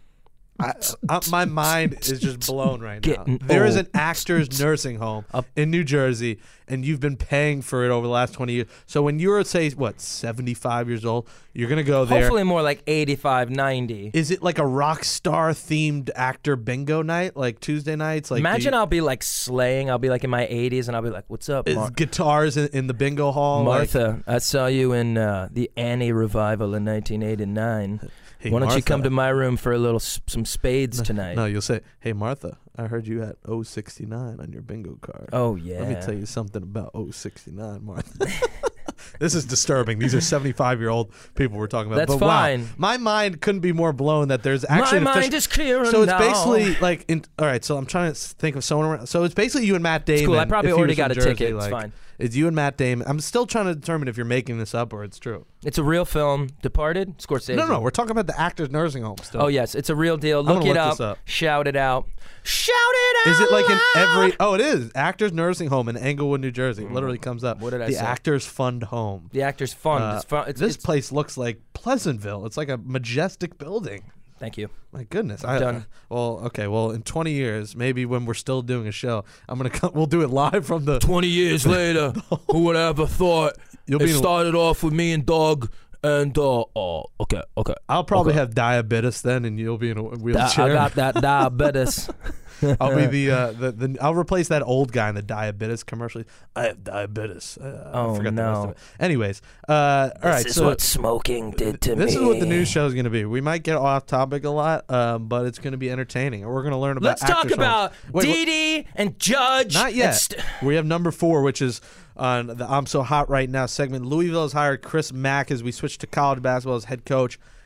I, I, my mind is just blown right now. Getting There is old. an actor's nursing home Up. in New Jersey, and you've been paying for it over the last twenty years. So when you're, say, what, seventy-five years old, you're going to go there. Hopefully more like eighty-five, ninety. Is it like a rock star themed actor bingo night, like Tuesday nights? Like, Imagine do you, I'll be like slaying. I'll be like in my eighties, and I'll be like, "What's up, is Mar- guitars in, in the bingo hall? like, Martha? I saw you in uh, the Annie revival in nineteen eighty-nine. hey, Why don't you Martha. come to my room for a little s- some spades tonight?" No, you'll say, "Hey Martha, I heard you had oh sixty-nine on your bingo card. Oh yeah. Let me tell you something about oh sixty-nine, Martha." This is disturbing. These are seventy-five-year-old people we're talking about. That's but wow, fine. my mind couldn't be more blown that there's actually my an mind official- is clear. So it's now. basically like, in, all right. So I'm trying to think of someone around. So it's basically you and Matt Damon. It's cool. I probably if he already was got from a Jersey, ticket. It's like, fine. It's you and Matt Damon. I'm still trying to determine if you're making this up or it's true. It's a real film. Departed. Scorsese. No, no, we're talking about the actor's nursing home still. Oh yes, it's a real deal. gonna Look it look up, this up. Shout it out. Shout it out. Is it like in loud. every? Oh, it is. Actors Nursing Home in Englewood, New Jersey. It literally comes up. What did I the say? Actors Fund Home. The actor's fun. Uh, it's fun. It's, this it's- place looks like Pleasantville. It's like a majestic building. Thank you. My goodness. I, Done. I- well, okay. Well, in twenty years, maybe when we're still doing a show, I'm gonna come. We'll do it live from the. Twenty years later, who would have ever thought? You'll be it in a- started off with me and Doug, and uh, oh, okay, okay. I'll probably okay. have diabetes then, and you'll be in a I, wheelchair. I got that diabetes. I'll be the, uh, the the I'll replace that old guy in the diabetes commercial. I have diabetes. Uh, Oh, I forgot the rest no. of it. Anyways, uh, all right. This is so what smoking did to this me. is what the news show is going to be. We might get off topic a lot, um, but it's going to be entertaining, and we're going to learn about. Let's talk actors' homes. about Wait, wait, Dee Dee and Judge. Not and yet. St- We have number four, which is on the I'm So Hot Right Now segment. Louisville has hired Chris Mack as we switch to college basketball as head coach.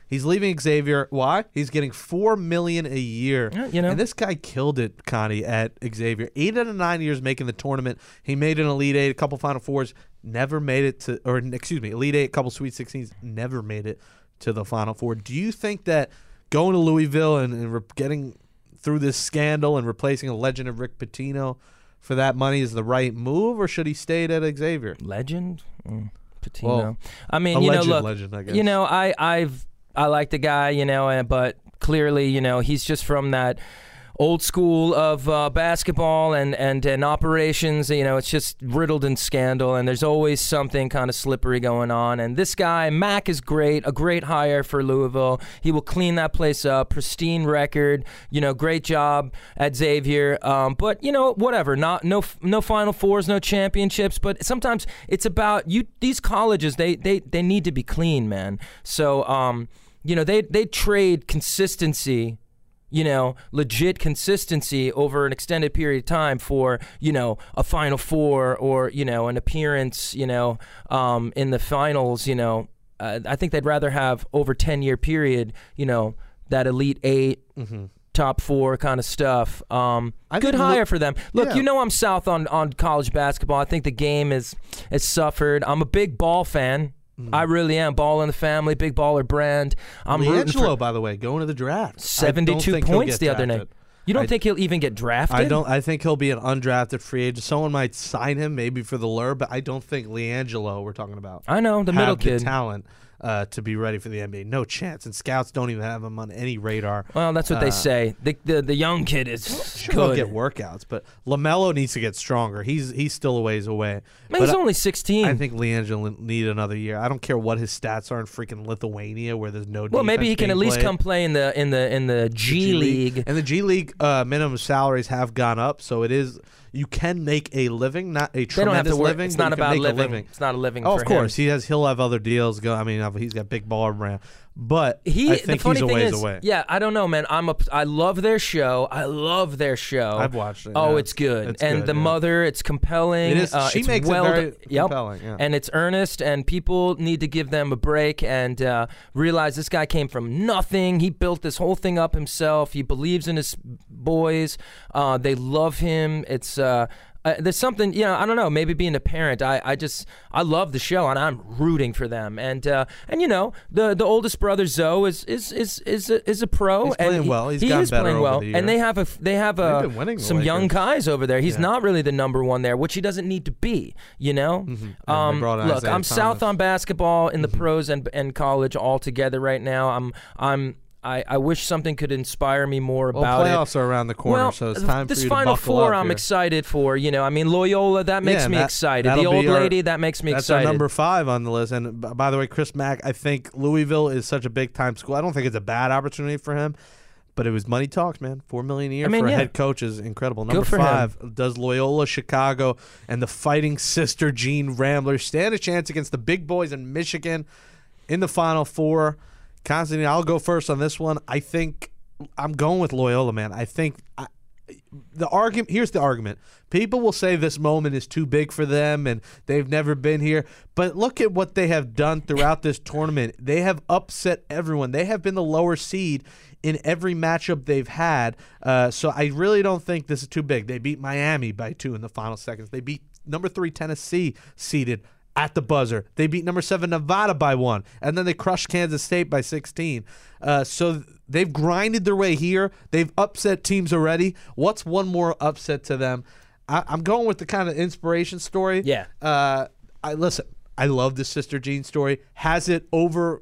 He's leaving Xavier. Why? He's getting four million dollars a year. Yeah, you know. And this guy killed it, Connie, at Xavier. Eight out of nine years making the tournament. He made an Elite Eight, a couple Final Fours, never made it to, or excuse me, Elite Eight, a couple Sweet sixteens, never made it to the Final Four. Do you think that going to Louisville and, and re- getting through this scandal and replacing a legend of Rick Pitino for that money is the right move, or should he stay at Xavier? Legend? Mm, Pitino. Well, I mean, a you know, legend, look, legend, I guess. you know, I, I've, I like the guy, you know, and, but clearly, you know, he's just from that old school of uh, basketball and, and, and operations. You know, it's just riddled in scandal, and there's always something kind of slippery going on. And this guy, Mac, is great, a great hire for Louisville. He will clean that place up, pristine record, you know, great job at Xavier. Um, but, you know, whatever, not no no Final Fours, no championships, but sometimes it's about you. These colleges, they, they, they need to be clean, man. So, um, you know, they, they trade consistency, you know, legit consistency over an extended period of time for, you know, a Final Four or, you know, an appearance, you know, um, in the finals, you know. Uh, I think they'd rather have over ten-year period, you know, that Elite Eight, Mm-hmm. top four kind of stuff. Um, I good think hire look- for them. Look, yeah. you know I'm south on, on college basketball. I think the game is has suffered. I'm a big Ball fan. I really am. Ball in the family, big baller brand. I'm rooting LiAngelo, for by the way, going to the draft. I don't seventy-two think he'll points get the other night. drafted. You don't I- think he'll even get drafted? I don't. I think he'll be an undrafted free agent. Someone might sign him, maybe for the lure, but I don't think LiAngelo, we're talking about, I know, the have middle the kid. talent uh, to be ready for the N B A. No chance. And scouts don't even have him on any radar. Well, that's what Uh, they say. The, the the young kid is Sure, he'll good. get workouts, but LaMelo needs to get stronger. He's he's still a ways away. Man, he's But I- only sixteen. I think LiAngelo need another year. I don't care what his stats are in freaking Lithuania, where there's no. well, maybe defense he can being at least played. come play in the in the in the G, League. And the G League uh, minimum salaries have gone up, so it is you can make a living, not a They don't have tremendous to work. living. It's but not you can about make a living. living. It's not a living. Oh, for of course, him. he has. He'll have other deals. Go. I mean, he's got big baller brand, but He, I think the funny he's a thing ways is, away. yeah, I don't know, man. I'm a, I love their show. I love their show. I've watched it. Oh, yeah. it's good. It's and good, the yeah. mother, it's compelling. It is. Uh, She it's makes it well very done- yep. compelling, yeah. And it's earnest, and people need to give them a break and uh, realize this guy came from nothing. He built this whole thing up himself. He believes in his boys. Uh, they love him. It's. Uh, Uh, there's something, you know, I don't know, maybe being a parent, I, I just, I love the show and I'm rooting for them. And, uh, and you know, the the oldest brother, Zoe, is is is is a, is a pro. He's and playing he, well. He's he gotten is better playing over well. the year. And they have a, they have They've a, been winning the some young Lakers. guys over there. He's Yeah. not really the number one there, which he doesn't need to be, you know? And they Um, brought in look, Isaiah I'm south Thomas. on basketball in the Mm-hmm. pros and, and college all together right now. I'm, I'm, I, I wish something could inspire me more Well, about it. playoffs are around the corner, Well, so it's time this for you Final to buckle Four, up I'm here. excited for. You know, I mean, Loyola, that makes Yeah, me that- excited. that'll The old be our- lady, that makes me That's excited. our number five on the list. And b- by the way, Chris Mack, I think Louisville is such a big time school. I don't think it's a bad opportunity for him, but it was money talks, man. Four million a year I mean, for a yeah. head coach is incredible. Number for him. five, does Loyola Chicago and the Fighting Sister Gene Ramblers stand a chance against the big boys in Michigan in the Final Four? Constantine, I'll go first on this one. I think I'm going with Loyola, man. I think I, the argument here's the argument. People will say this moment is too big for them and they've never been here. But look at what they have done throughout this tournament. They have upset everyone. They have been the lower seed in every matchup they've had. Uh, so I really don't think this is too big. They beat Miami by two in the final seconds. They beat number three Tennessee seeded at the buzzer. They beat number seven Nevada by one, and then they crushed Kansas State by sixteen. Uh, so they've grinded their way here. They've upset teams already. What's one more upset to them? I, I'm going with the kind of inspiration story. Yeah. Uh, I listen. I love the Sister Jean story. Has it overrid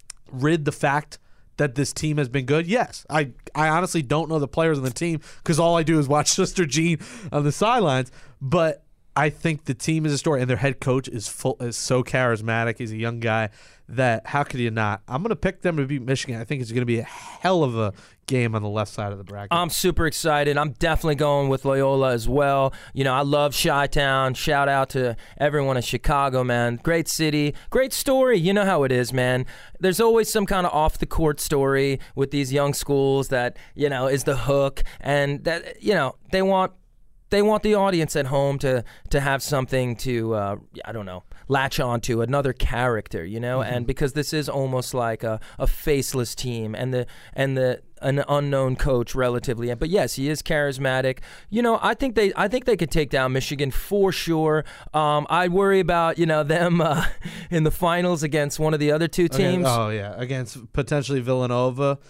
the fact that this team has been good? Yes. I, I honestly don't know the players on the team because all I do is watch Sister Jean on the sidelines. But I think the team is a story, and their head coach is full is so charismatic. He's a young guy that how could you not? I'm going to pick them to beat Michigan. I think it's going to be a hell of a game on the left side of the bracket. I'm super excited. I'm definitely going with Loyola as well. You know, I love Chi-Town. Shout out to everyone in Chicago, man. Great city, great story. You know how it is, man. There's always some kind of off-the-court story with these young schools that, you know, is the hook. And, that you know, they want they want the audience at home to to have something to uh, I don't know latch onto, another character, you know, mm-hmm. and because this is almost like a, a faceless team and the and the an unknown coach relatively, but yes, he is charismatic. You know, I think they I think they could take down Michigan for sure. Um, I worry about you know them uh, in the finals against one of the other two teams. Okay. Oh yeah, against potentially Villanova.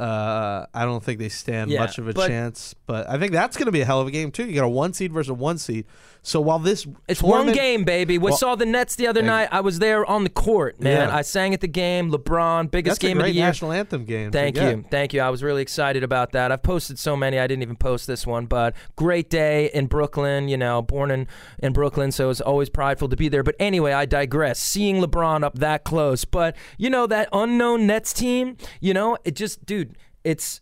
Uh, I don't think they stand yeah, much of a but, chance, but I think that's going to be a hell of a game too. You got a one seed versus a one seed. So while this it's one game, baby. We well, saw the Nets the other night. I was there on the court, man. Yeah. I sang at the game. LeBron, biggest that's game a great of the year. National anthem game. Thank you, thank you. I was really excited about that. I've posted so many. I didn't even post this one, but great day in Brooklyn. You know, born in in Brooklyn, so it's always prideful to be there. But anyway, I digress. Seeing LeBron up that close, but you know that unknown Nets team. You know, it just, dude, it's.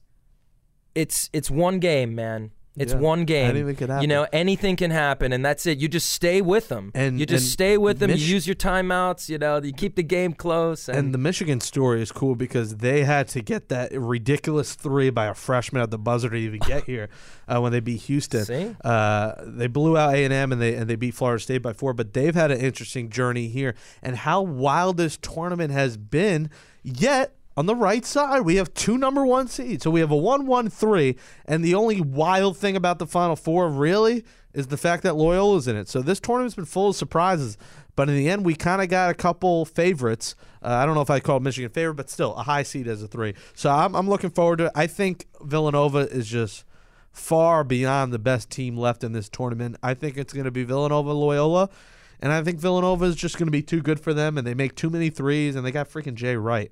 It's it's one game, man. It's yeah, one game. Anything could happen. You know, anything can happen, and that's it. You just stay with them. And you just and stay with them. Mich- you use your timeouts. You know, you keep the game close. And, and the Michigan story is cool because they had to get that ridiculous three by a freshman at the buzzer to even get here uh, when they beat Houston. See? Uh, they blew out A and M and they and they beat Florida State by four, but they've had an interesting journey here. And how wild this tournament has been, yet. On the right side, we have two number one seeds. So we have a one one three, and the only wild thing about the Final Four, really, is the fact that Loyola's in it. So this tournament's been full of surprises. But in the end, we kind of got a couple favorites. Uh, I don't know if I call Michigan favorite, but still, a high seed as a three. So I'm, I'm looking forward to it. I think Villanova is just far beyond the best team left in this tournament. I think it's going to be Villanova-Loyola. And I think Villanova is just going to be too good for them, and they make too many threes, and they got freaking Jay Wright,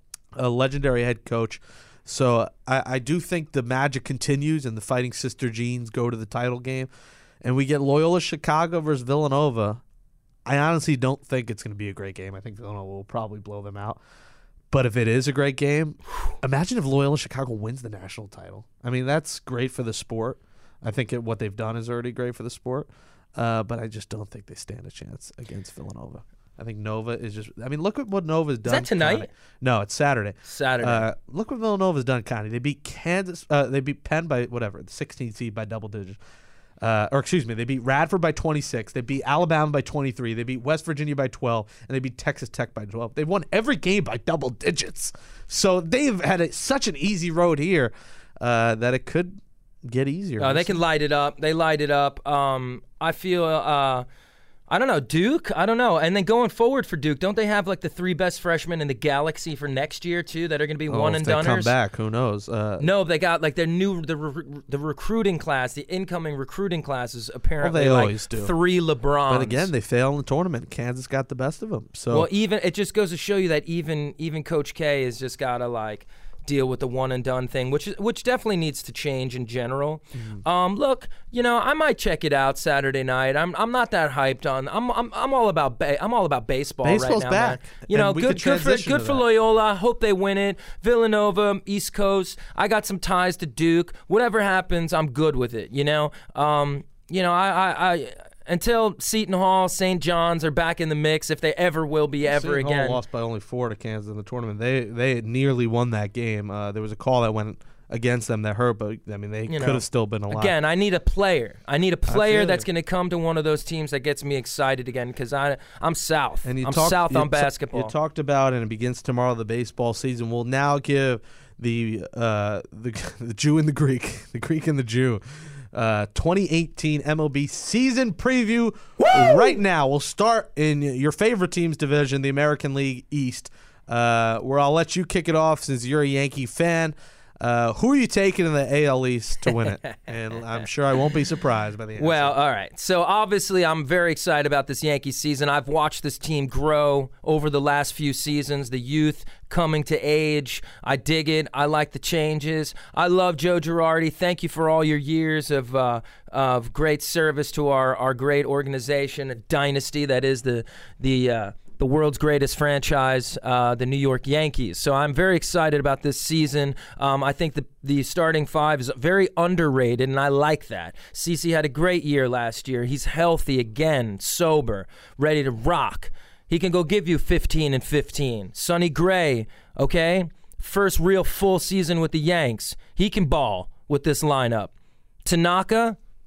a legendary head coach. So I, I do think the magic continues and the Fighting Sister Jeans go to the title game. And we get Loyola Chicago versus Villanova. I honestly don't think it's going to be a great game. I think Villanova will probably blow them out. But if it is a great game, imagine if Loyola Chicago wins the national title. I mean, that's great for the sport. I think it, what they've done is already great for the sport. Uh, but I just don't think they stand a chance against Villanova. I think Nova is just – I mean, look at what Nova's done. Is that tonight? Connie. No, it's Saturday. Saturday. Uh, look what Villanova's done, Connie. They beat Kansas uh, – they beat Penn by whatever, the sixteenth seed by double digits. Uh, or excuse me, they beat Radford by twenty-six. They beat Alabama by twenty-three. They beat West Virginia by twelve. And they beat Texas Tech by twelve. They've won every game by double digits. So they've had a, such an easy road here uh, that it could get easier. Oh, they can light it up. They light it up. Um, I feel uh, – I don't know, Duke? I don't know. And then going forward for Duke, don't they have like the three best freshmen in the galaxy for next year too that are going to be oh, one if and they doneers? come back, who knows? Uh, no, they got like their new the re- the recruiting class, the incoming recruiting class is apparently well, they like always do. three LeBrons. But again, they fail in the tournament. Kansas got the best of them. So well, even it just goes to show you that even even Coach K has just got to like deal with the one and done thing, which is which definitely needs to change in general. Mm. Um, look, you know, I might check it out Saturday night. I'm I'm not that hyped on. I'm I'm I'm all about ba- I'm all about baseball Baseball's right now, back. man. You know, good good for good for Loyola. Hope they win it. Villanova, East Coast. I got some ties to Duke. Whatever happens, I'm good with it. You know, um, you know, I I. I Until Seton Hall, Saint John's are back in the mix, if they ever will be ever Seton again. Hall lost by only four to Kansas in the tournament. They they nearly won that game. Uh, there was a call that went against them that hurt, but I mean they You could know, have still been alive. Again, I need a player. I need a player feel that's you. going to come to one of those teams that gets me excited again because I I'm south. And you I'm talked- south you on ta- basketball. You talked about, and it begins tomorrow, the baseball season. We'll now give the uh, the the Jew and the Greek, the Greek and the Jew. Uh, twenty eighteen M L B season preview Woo! Right now. We'll start in your favorite team's division, the American League East, uh, where I'll let you kick it off since you're a Yankee fan. Uh, who are you taking in the A L East to win it? And I'm sure I won't be surprised by the answer. Well, all right. So obviously I'm very excited about this Yankees season. I've watched this team grow over the last few seasons, the youth coming to age. I dig it. I like the changes. I love Joe Girardi. Thank you for all your years of uh, of great service to our, our great organization, a dynasty that is the the uh, the world's greatest franchise, uh, the New York Yankees. So I'm very excited about this season. Um, I think the, the starting five is very underrated, and I like that. CeCe had a great year last year. He's healthy again, sober, ready to rock. He can go give you fifteen and fifteen. Sonny Gray, okay? First real full season with the Yanks. He can ball with this lineup. Tanaka,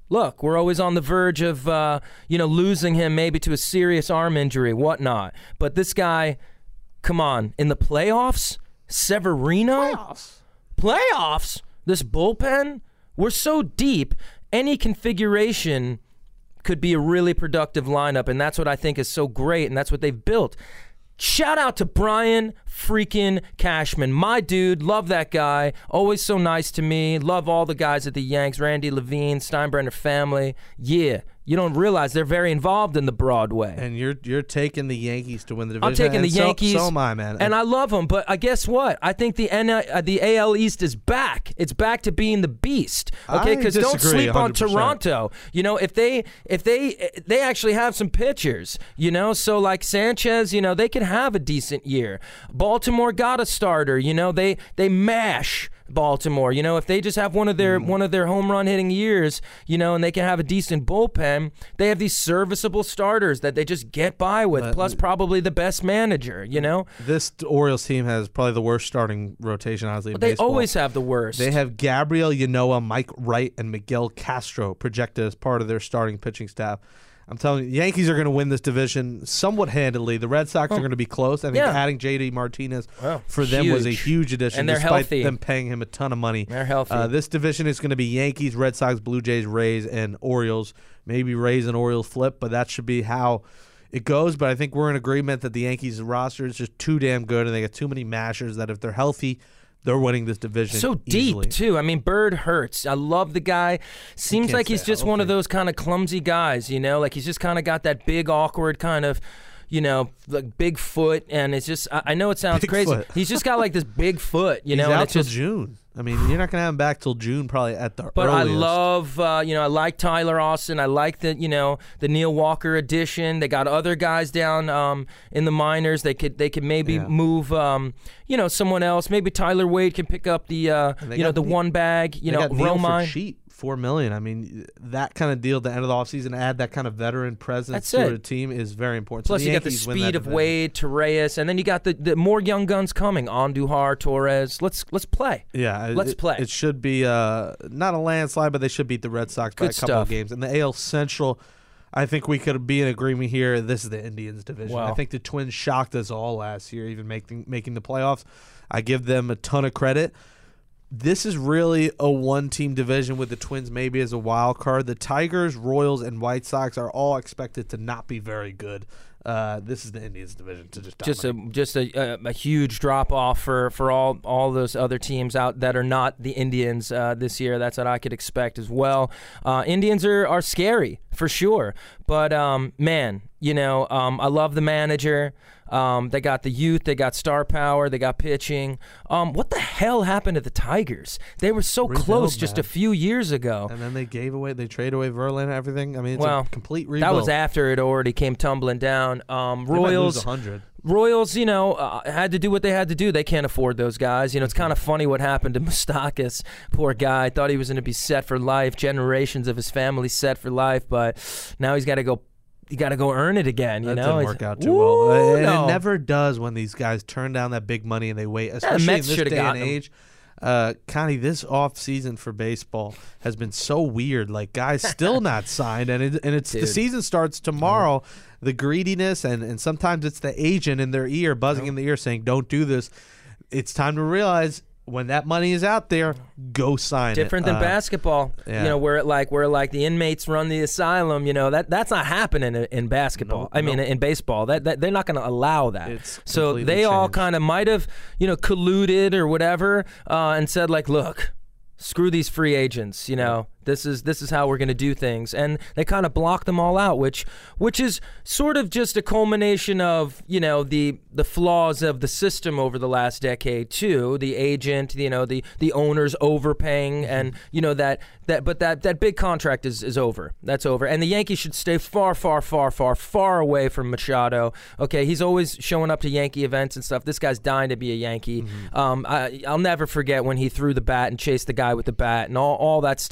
Look, we're always on the verge of, uh, you know, losing him maybe to a serious arm injury, whatnot. But this guy, come on, in the playoffs, Severino? Playoffs. Playoffs? This bullpen? We're so deep, any configuration could be a really productive lineup, and that's what I think is so great, and that's what they've built. Shout out to Brian freaking Cashman. My dude, love that guy. Always so nice to me. Love all the guys at the Yanks, Randy Levine, Steinbrenner family. Yeah, you don't realize they're very involved in the Broadway. And you're you're taking the Yankees to win the division. I'm taking the and so, Yankees. So am I, man. And I love them, but I guess what? I think the N- uh, the A L East is back. It's back to being the beast. Okay, because don't disagree, sleep on one hundred percent. Toronto. You know, if they if they they actually have some pitchers. You know, so like Sanchez, you know, they can have a decent year. Baltimore got a starter. You know, they they mash Baltimore. You know, if they just have one of their mm. one of their home run hitting years, you know, and they can have a decent bullpen, they have these serviceable starters that they just get by with, but, plus probably the best manager, you know? This Orioles team has probably the worst starting rotation, honestly, in but they baseball. always have the worst. They have Gabriel Yanoa, Mike Wright, and Miguel Castro projected as part of their starting pitching staff. I'm telling you, the Yankees are going to win this division somewhat handily. The Red Sox oh. are going to be close. I think yeah. adding J D Martinez well, for them huge. was a huge addition, and they're despite healthy. them paying him a ton of money. They're healthy. Uh, this division is going to be Yankees, Red Sox, Blue Jays, Rays, and Orioles. Maybe Rays and Orioles flip, but that should be how it goes. But I think we're in agreement that the Yankees' roster is just too damn good, and they got too many mashers that if they're healthy, they're winning this division so easily. deep, too. I mean, Bird hurts. I love the guy. Seems like he's just healthy. one of those kind of clumsy guys, you know? Like, he's just kind of got that big, awkward kind of, you know, like big foot. And it's just, I, I know it sounds Big crazy. foot. He's just got like this big foot, you he's know? out and it's till just, June. I mean, you're not going to have him back till June probably at the But earliest. I love, uh, you know, I like Tyler Austin. I like the, you know, the Neil Walker addition. They got other guys down um, in the minors. They could, they could maybe Yeah. move, um, you know, someone else. Maybe Tyler Wade can pick up the, uh, you know, the Neil- one bag. You they know, got Neil for Romine. cheap, four million. I mean, that kind of deal at the end of the offseason, add that kind of veteran presence That's to it. a team is very important. Plus, so you got the Yankees win that speed of division. Wade, Torreyes, and then you got the, the more young guns coming. Andujar, Torres. Let's let's play. Yeah, Let's it, play. It should be uh, not a landslide, but they should beat the Red Sox by Good a couple of stuff. games. In the A L Central, I think we could be in agreement here. This is the Indians division. Wow. I think the Twins shocked us all last year, even making making the playoffs. I give them a ton of credit. This is really a one-team division with the Twins maybe as a wild card. The Tigers, Royals, and White Sox are all expected to not be very good. Uh, this is the Indians division to just Just a dominate. just a, a, a huge drop off for, for all all those other teams out that are not the Indians uh, this year. That's what I could expect as well. Uh, Indians are, are scary for sure, but um, man, you know, um, I love the manager. Um, they got the youth, they got star power, they got pitching. Um, what the hell happened to the Tigers? They were so Rebuild, close just man. a few years ago. And then they gave away, they traded away Verlander and everything. I mean, it's Well, a complete rebuild. That was after it already came tumbling down. Um, They might lose Royals. one hundred. Royals, you know, uh, had to do what they had to do. They can't afford those guys. You know, it's kind of funny what happened to Moustakas. Poor guy. Thought he was going to be set for life. Generations of his family set for life, but now he's got to go. You got to go earn it again. You That know, didn't It's- work out too Woo, well. And no. it never does when these guys turn down that big money and they wait, especially Mets in this should've day and gotten him. age. Uh, Connie, this off season for baseball has been so weird. Like guys still not signed, and it, and it's the Dude. season starts tomorrow. The greediness and and sometimes it's the agent in their ear, buzzing in the ear, saying, "Don't do this." It's time to realize when that money is out there, go sign Different it. than Uh, basketball, yeah. you know, where it like where like the inmates run the asylum. You know that that's not happening in, in basketball. Nope, I mean, nope. in baseball, that, that they're not going to allow that. It's so completely they all changed. kind of might have, you know, colluded or whatever, uh, and said like, look, screw these free agents. You know, this is this is how we're going to do things, and they kind of blocked them all out, which which is sort of just a culmination of, you know, the the flaws of the system over the last decade too. The agent, you know, the the owners overpaying, and you know that that but that that big contract is is over. That's over, and the Yankees should stay far, far, far, far, far away from Machado. Okay, he's always showing up to Yankee events and stuff. This guy's dying to be a Yankee. Um, I, I'll never forget when he threw the bat and chased the guy with the bat and all all that stuff.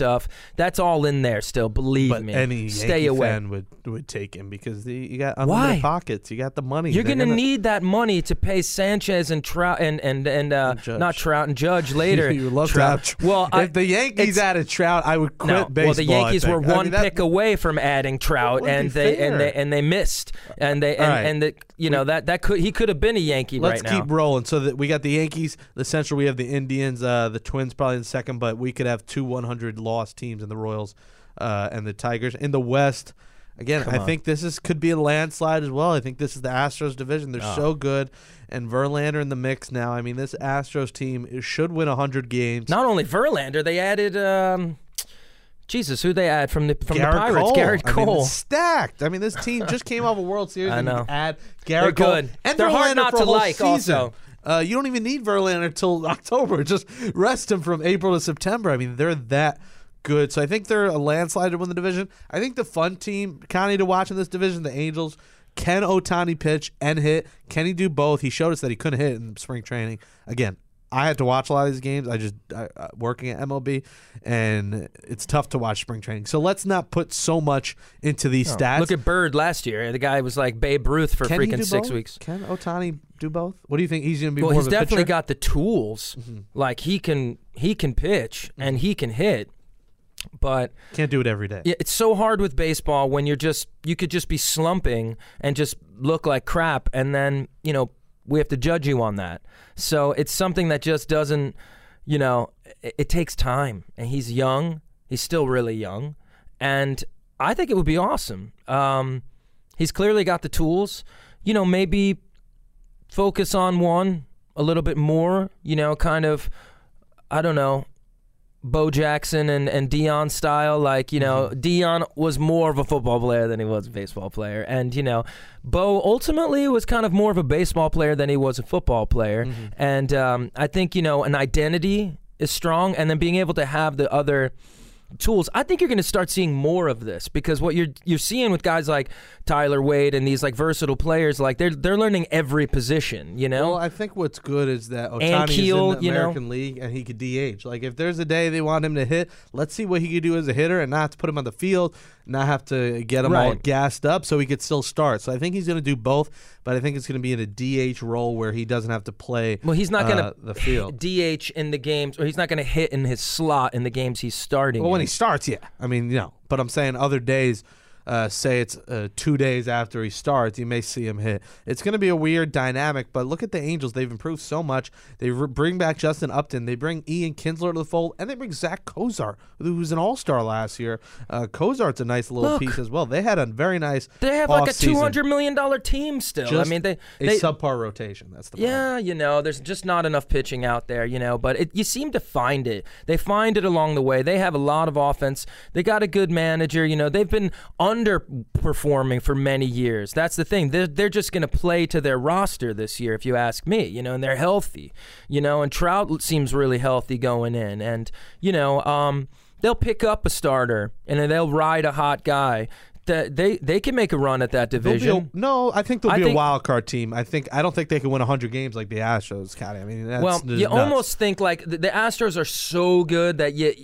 That's all in there still. Believe But me. any Stay Yankee away. fan would would take him because the, you got unlimited Why? pockets. You got the money. You're They're gonna, gonna need that money to pay Sanchez and Trout and and and uh, And Judge. not Trout and Judge later. you would love Trout. to have. Well, if I, the Yankees it's- added Trout, I would quit no, baseball. well, the Yankees I were think. I one mean, that- pick away from adding Trout, wouldn't and be they and fair. they and they missed, and they and, All right. and the, you know that that could he could have been a Yankee Let's right now. keep rolling. So that we got the Yankees, the Central. We have the Indians, uh, the Twins probably in second, but we could have two one hundred loss teams in the Royals uh, and the Tigers. In the West, again, Come I on. think this is could be a landslide as well. I think this is the Astros division. They're Oh. so good, and Verlander in the mix now. I mean, this Astros team is- should win one hundred games. Not only Verlander, they added. Um, Jesus, who they add from the from Garrett the Pirates? Cole. Garrett I mean, Cole. it's stacked. I mean, this team just came off a World Series. I and know. you add They're Garrett Cole good. and They're hard Verlander not for a to whole like season. also. Uh, you don't even need Verlander till October. Just rest him from April to September. I mean, they're that good. So I think they're a landslide to win the division. I think the fun team, Connie, to watch in this division, the Angels. Can Ohtani pitch and hit? Can he do both? He showed us that he couldn't hit in spring training. Again, I had to watch a lot of these games. I just I, uh, working at M L B, and it's tough to watch spring training. So let's not put so much into these stats. Look at Bird last year. The guy was like Babe Ruth for Can he freaking do six both? weeks. Can Ohtani do both? What do you think? He's going to be Well, more he's of a definitely pitcher? got the tools. Like he can he can pitch and he can hit, but Can't do it every day. yeah, it's so hard with baseball when you're just you could just be slumping and just look like crap, and then you know we have to judge you on that. So it's something that just doesn't, you know, it, it takes time. And he's young. He's still really young, and I think it would be awesome. Um, he's clearly got the tools. You know, maybe focus on one a little bit more. You know, kind of, I don't know. Bo Jackson and, and Deion style. Like, you know, Mm-hmm. Deion was more of a football player than he was a baseball player. And, you know, Bo ultimately was kind of more of a baseball player than he was a football player. Mm-hmm. And um, I think, you know, an identity is strong, and then being able to have the other tools. I think you're going to start seeing more of this because what you're you're seeing with guys like Tyler Wade and these like versatile players, like they're they're learning every position, you know? Well, I think what's good is that And Ohtani Keel, is in the you know? American League and he could D H. Like if there's a day they want him to hit, let's see what he could do as a hitter and not have to put him on the field, not have to get him all Right. gassed up so he could still start. So I think he's going to do both, but I think it's going to be in a D H role where he doesn't have to play Well, he's not going uh, to the field. D H in the games, or he's not going to hit in his slot in the games he's starting. Well, when in. he starts, yeah. I mean, you know, but I'm saying other days, uh, say it's uh, two days after he starts, you may see him hit. It's going to be a weird dynamic, but look at the Angels. They've improved so much. They re- bring back Justin Upton. They bring Ian Kinsler to the fold, and they bring Zach Kozar, who was an all-star last year. Uh, Kozar's a nice little Look. piece as well. They had a very nice They have like a off-season. two hundred million dollars team still. Just I mean, they, a they subpar rotation. That's the problem. yeah, you know, there's just not enough pitching out there, you know, but it, you seem to find it. They find it along the way. They have a lot of offense. They got a good manager, you know, they've been underperforming for many years. That's the thing. They're, they're just going to play to their roster this year, if you ask me, you know, and they're healthy, you know, and Trout seems really healthy going in. And, you know, um, they'll pick up a starter and then they'll ride a hot guy. That they, they can make a run at that They'll be a- division. no, I think they'll I be think- a wild card team. I think I don't think they can win one hundred games like the Astros, Scotty. I mean, that's Well, just you nuts. almost think like the, the Astros are so good that you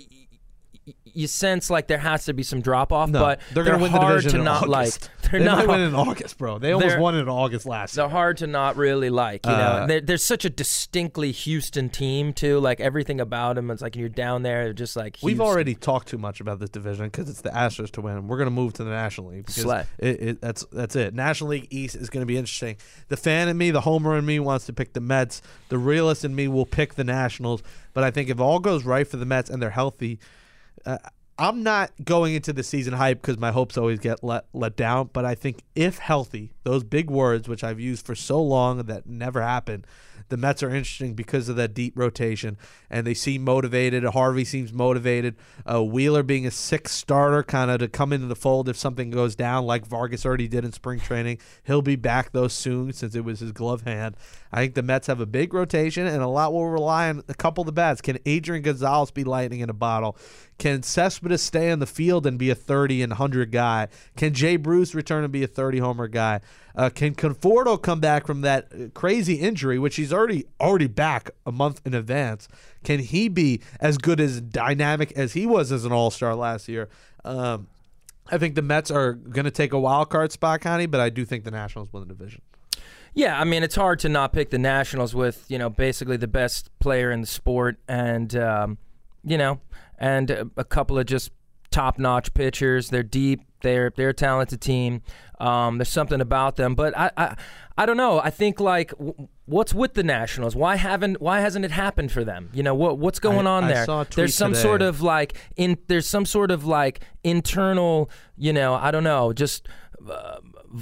you sense like there has to be some drop off, No, but they're going to win the hard division to in not August. like. They're they not. might win in August, bro. They almost They're- won it in August last They're year. hard to not really like. You know, Uh, they're, they're such a distinctly Houston team too. Like everything about them, it's like you're down there, they're just like. We've Houston. already talked too much about this division because it's the Astros to win. We're going to move to the National League because Slay. it, it, that's that's it. National League East is going to be interesting. The fan in me, the homer in me, wants to pick the Mets. The realist in me will pick the Nationals. But I think if all goes right for the Mets and they're healthy, uh, I'm not going into the season hype because my hopes always get let let down. But I think if healthy, those big words which I've used for so long that never happened, the Mets are interesting because of that deep rotation, and they seem motivated. Harvey seems motivated. Uh, Wheeler being a sixth starter, kind of to come into the fold if something goes down, like Vargas already did in spring training. He'll be back, though, soon since it was his glove hand. I think the Mets have a big rotation, and a lot will rely on a couple of the bats. Can Adrian Gonzalez be lightning in a bottle? Can Cespedes stay on the field and be a thirty and one hundred guy? Can Jay Bruce return and be a thirty-homer guy? Uh, can Conforto come back from that crazy injury, which he's already already back a month in advance? Can he be as good as dynamic as he was as an all-star last year? Um, I think the Mets are going to take a wild card spot, Connie, but I do think the Nationals win the division. Yeah, I mean, it's hard to not pick the Nationals with, you know, basically the best player in the sport and, um, you know, and a, a couple of just top-notch pitchers. They're deep. They're they're a talented team. Um, there's something about them, but I, I I don't know. I think like w- what's with the Nationals? Why haven't why hasn't it happened for them? You know what what's going I, on I there? saw a tweet there's some today. sort of like in there's some sort of like internal, you know, I don't know, just uh,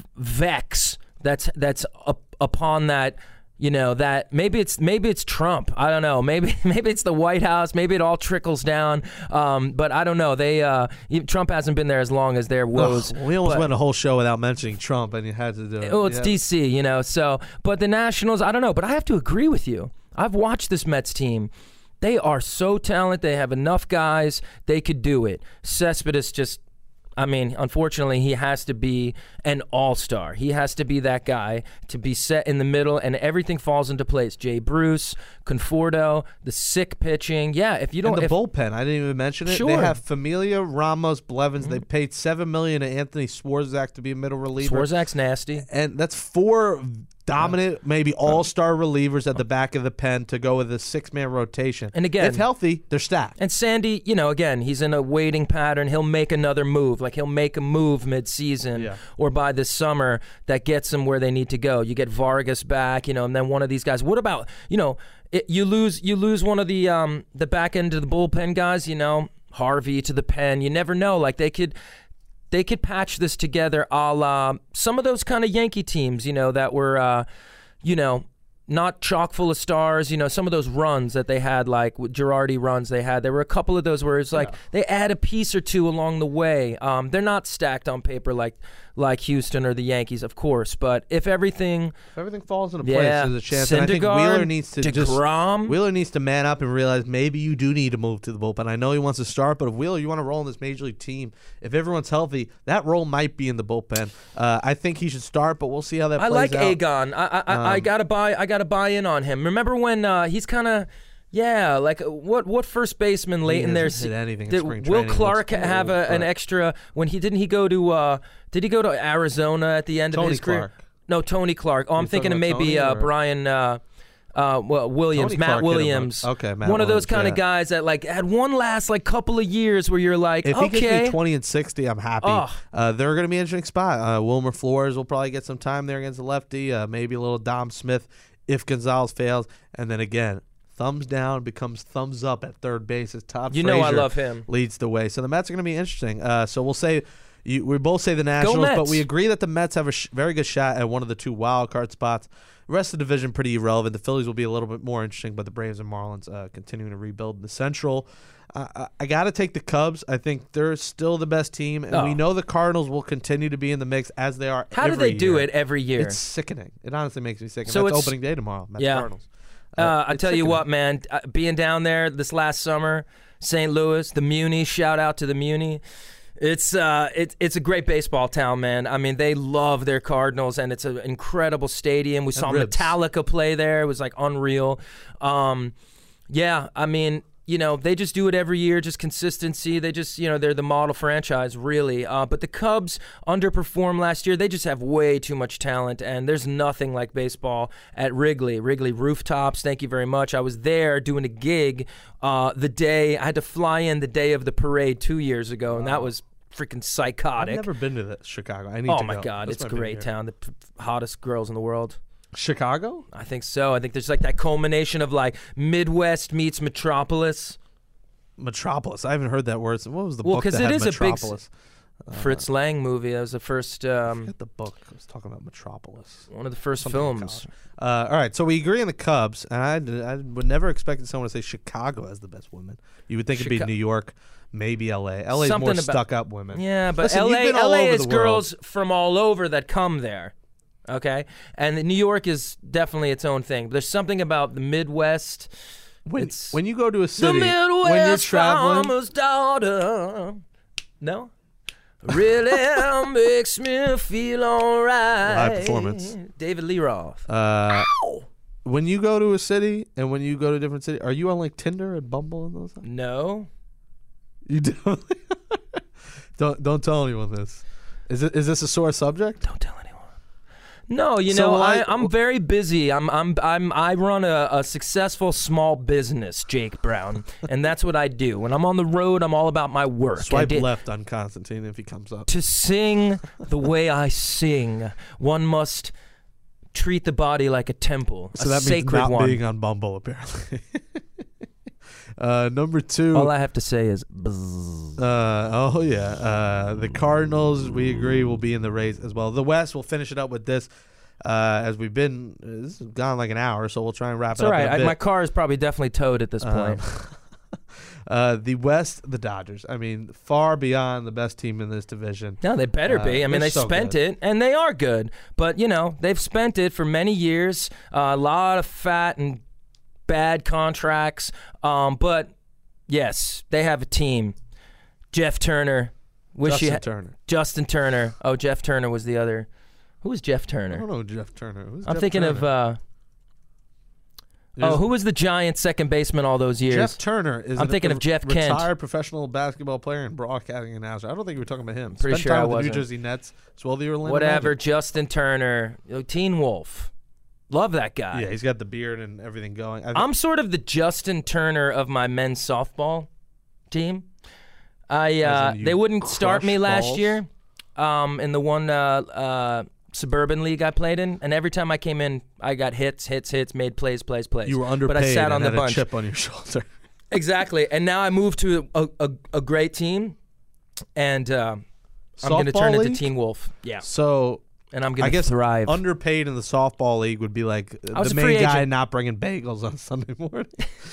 vex that's that's up, upon that. You know that maybe it's maybe it's Trump. I don't know. Maybe maybe it's the White House. Maybe it all trickles down. Um, but I don't know. They uh, Trump hasn't been there as long as their woes. Ugh, we almost but, went a whole show without mentioning Trump, and you had to do it. Oh, it's Yeah. D C. You know. So, but the Nationals, I don't know. But I have to agree with you. I've watched this Mets team. They are so talented. They have enough guys. They could do it. Cespedes just. I mean, unfortunately, he has to be an all-star. He has to be that guy to be set in the middle, and everything falls into place. Jay Bruce, Conforto, the sick pitching. Yeah, if you don't... And the if, bullpen, I didn't even mention it. Sure. They have Familia, Ramos, Blevins. Mm-hmm. They paid seven million dollars to Anthony Swarzak to be a middle reliever. Swarzak's nasty. And that's four dominant, maybe all-star relievers at the back of the pen to go with a six-man rotation. And again, if healthy, they're stacked. And Sandy, you know, again, he's in a waiting pattern. He'll make another move. Like, he'll make a move mid-season Yeah. or by this summer that gets them where they need to go. You get Vargas back, you know, and then one of these guys. What about, you know, it, you lose you lose one of the um, the back end of the bullpen guys, you know, Harvey to the pen. You never know. Like, they could... They could patch this together a la some of those kind of Yankee teams, you know, that were, uh, you know, not chock full of stars. You know, some of those runs that they had, like with Girardi runs they had. There were a couple of those where it's like yeah. they add a piece or two along the way. Um, they're not stacked on paper like like Houston or the Yankees, of course. But if everything if everything falls into place, yeah, there's a chance. Syndergaard, and I think Wheeler needs to DeGrom. just Wheeler needs to man up and realize maybe you do need to move to the bullpen. I know he wants to start, but if Wheeler, you want to roll in this major league team, if everyone's healthy, that role might be in the bullpen. Uh, I think he should start, but we'll see how that I plays like out. Agon. I I, um, I gotta buy. I gotta buy in on him. Remember when uh, he's kind of. Yeah, like what what first baseman late in there? Hit anything in did spring Will training. Clark Looks have cool, a, an but- extra when he didn't he go to uh, did he go to Arizona at the end Tony of his career? Clark. No, Tony Clark. Oh, I'm You're thinking of talking maybe about uh, Tony, or- Brian uh, uh, well, Williams, Tony Matt Clark hit him up. Williams. Okay, Matt one of those Williams, kind yeah. of guys that like had one last like couple of years where you're like, If he okay, gives me twenty and sixty, I'm happy. Oh. Uh, they're going to be an interesting spot. Uh, Wilmer Flores will probably get some time there against the lefty. Uh, maybe a little Dom Smith if Gonzalez fails. And then again, thumbs down becomes thumbs up at third base as Todd You Frazier know I love him. leads the way. So the Mets are going to be interesting. Uh, so we'll say you, we both say the Nationals, Mets. but we agree that the Mets have a sh- very good shot at one of the two wild card spots. The rest of the division pretty irrelevant. The Phillies will be a little bit more interesting, but the Braves and Marlins uh, continuing to rebuild in the Central. Uh, I, I got to take the Cubs. I think they're still the best team, and Oh. we know the Cardinals will continue to be in the mix as they are. how do every they do year. it every year? It's sickening. It honestly makes me sick. And So that's it's- opening day tomorrow. Mets Yeah. Cardinals. Uh, I it's tell you sickening. what, man, uh, being down there this last summer, Saint Louis, the Muni, shout out to the Muni. It's uh, it, it's a great baseball town, man. I mean, they love their Cardinals, and it's an incredible stadium. We saw ribs. Metallica play there; it was like unreal. Um, yeah, I mean, you know, they just do it every year, just consistency. They just, you know, they're the model franchise, really. Uh, but the Cubs underperformed last year. They just have way too much talent, and there's nothing like baseball at Wrigley. Wrigley Rooftops, thank you very much. I was there doing a gig uh, the day, I had to fly in the day of the parade two years ago, and that was freaking psychotic. I've never been to the Chicago. I need oh, to my go. God, That's it's a my big great year. town. The p- hottest girls in the world. Chicago? I think so. I think there's like that culmination of like Midwest meets Metropolis. Metropolis. I haven't heard that word. What was the Well, book 'cause that it had is a big s- Metropolis? Fritz Lang movie. That was the first, I um, forget the book. I was talking about Metropolis. one of the first Something in films. college. Uh, all right, so we agree on the Cubs, and I, I would never expect someone to say Chicago as the best woman. You would think it'd Chica- be New York, maybe L A. L A's Something more about- stuck-up women. Yeah, but Listen, you've L A, been all L A over is the world. girls from all over that come there. Okay, and New York is definitely its own thing. There's something about the Midwest. When, It's- when you go to a The city, Midwest when you're traveling, farmer's daughter. No. Really makes me feel all right. Live performance. David Lee Roth. Uh, when you go to a city and when you go to a different city, are you on like Tinder and Bumble and those things? No. You don't. don't don't tell anyone this. Is it is this a sore subject? Don't tell anyone. No, you So, know, like- I, I'm very busy. I'm, I'm, I'm, I run a, a successful small business, Jake Brown, and that's what I do. When I'm on the road, I'm all about my work. Swipe And it- left on Constantine if he comes up. To sing the way I sing, one must treat the body like a temple, So a that means sacred not one. being on Bumble, apparently. uh, number two. All I have to say is, bzzz. Uh, oh, yeah. Uh, the Cardinals, we agree, will be in the race as well. The West, we'll finish it up with this. Uh, as we've been, uh, this has gone like an hour, so we'll try and wrap It's it all up. right. in a I, bit. my car is probably definitely towed at this Um, point. uh, the West, the Dodgers. I mean, far beyond the best team in this division. No, they better uh, be. I mean, they're they so spent good. it, and they are good. But, you know, they've spent it for many years. Uh, a lot of fat and bad contracts. Um, but, yes, they have a team. Jeff Turner. Wish Justin you ha- Turner. Justin Turner. Oh, Jeff Turner was the other. Who was Jeff I Turner? don't know Jeff Turner. Who's I'm Jeff thinking Turner? of. Uh, There's- oh, who was the Giants' second baseman all those years? Jeff Turner is I'm an- thinking a of Jeff Kent. retired professional basketball player and broadcasting announcer. I don't think we were talking about him. Pretty Spent sure time I with the wasn't. New Jersey Nets as well. The Orlando Whatever, Magic. Justin Turner, you know, Teen Wolf. Love that guy. Yeah, he's got the beard and everything going. I think, I'm sort of the Justin Turner of my men's softball team. I uh, As in you they wouldn't start crush me last balls? year um, in the one uh, uh, suburban league I played in, and every time I came in, I got hits, hits, hits, made plays, plays, plays. you were underpaid but I sat and on the had bunch. a chip on your shoulder. Exactly, and now I moved to a, a, a great team, and uh, I'm going to Softball turn into league? Teen Wolf. Yeah, So and I'm I going to guess thrive. underpaid in the softball league would be like I was the a free main guy agent. not bringing bagels on Sunday morning.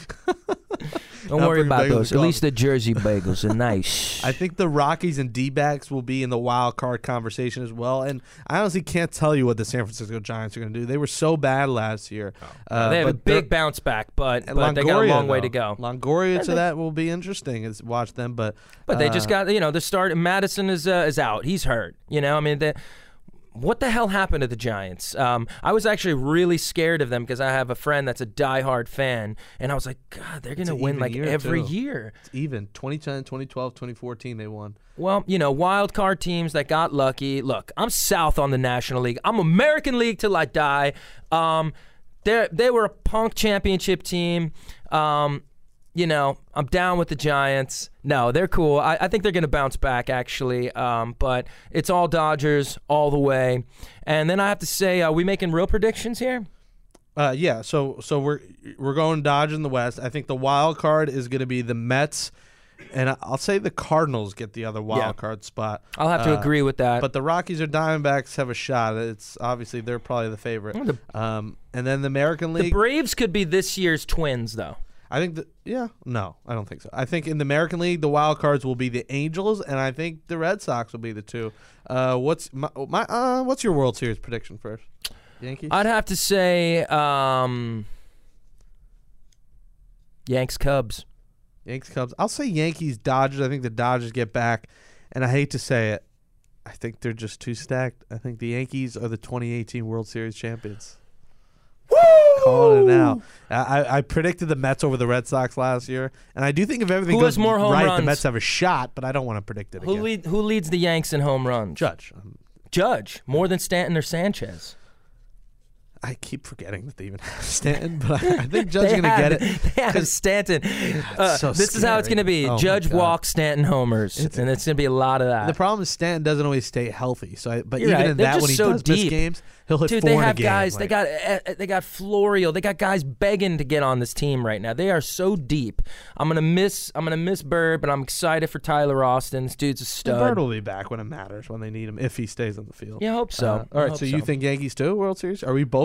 Don't not worry bringing about bagels those. to At least the Jersey bagels are nice. I think the Rockies and D-backs will be in the wild card conversation as well. And I honestly can't tell you what the San Francisco Giants are going to do. They were so bad last year. Uh, they have a but they're- big bounce back, but, and but they got a Longoria, long way though. to go. Longoria to they- that will be interesting. Is watch them, but But they just uh, got, you know, the start. Madison is uh, is out. He's hurt. You know, I mean, they, what the hell happened to the Giants? Um, I was actually really scared of them because I have a friend that's a diehard fan, and I was like, God, they're It's gonna an win even like year, every too. year. It's even twenty ten, twenty twelve, twenty fourteen they won. Well, you know, wild card teams that got lucky. Look, I'm south on the National League. I'm American League till I die. Um, they they were a punk championship team. Um, you know, I'm down with the Giants. No, they're cool. I, I think they're going to bounce back, actually. Um, but it's all Dodgers all the way. And then I have to say, are we making real predictions here? Uh, yeah, so so we're we're going Dodgers in the West. I think the wild card is going to be the Mets, and I- I'll say the Cardinals get the other wild Yeah. card spot. I'll have to Uh, agree with that. But the Rockies or Diamondbacks have a shot. It's obviously they're probably the favorite. Oh, the- Um, and then the American the League. Braves could be this year's Twins, though. I think that yeah, no, I don't think so. I think in the American League, the wild cards will be the Angels, and I think the Red Sox will be the two. Uh, what's my, my uh, what's your World Series prediction first? Yankees. I'd have to say um, Yanks Cubs. Yankees Cubs. I'll say Yankees Dodgers. I think the Dodgers get back, and I hate to say it, I think they're just too stacked. I think the Yankees are the twenty eighteen World Series champions. Woo! Calling it out. I, I predicted the Mets over the Red Sox last year, and I do think if everything Who goes has more home right, runs? the Mets have a shot. But I don't want to predict it Who again. lead, Who leads the Yanks in home runs? Judge. Um, Judge. More than Stanton or Sanchez. I keep forgetting that they even have Stanton, but I, I think Judge's They going to have- get it. They have 'cause Stanton. Uh, so this is how it's scary. going to be. Oh, my Judge God. walks, Stanton homers, It's- and it's going to be a lot of that. The problem is Stanton doesn't always stay healthy. So, I, but You're even right. in They're that, just when he so does miss deep. games, he'll hit Dude, four they in a have game. guys. They like- got uh, they got Florial. They got guys begging to get on this team right now. They are so deep. I'm gonna miss. I'm gonna miss Bird, but I'm excited for Tyler Austin. This dude's a And stud. Bird will be back when it matters, when they need him, if he stays on the field. Yeah, I hope so. Uh, all I right, hope so you think Yankees too, World Series? Are we both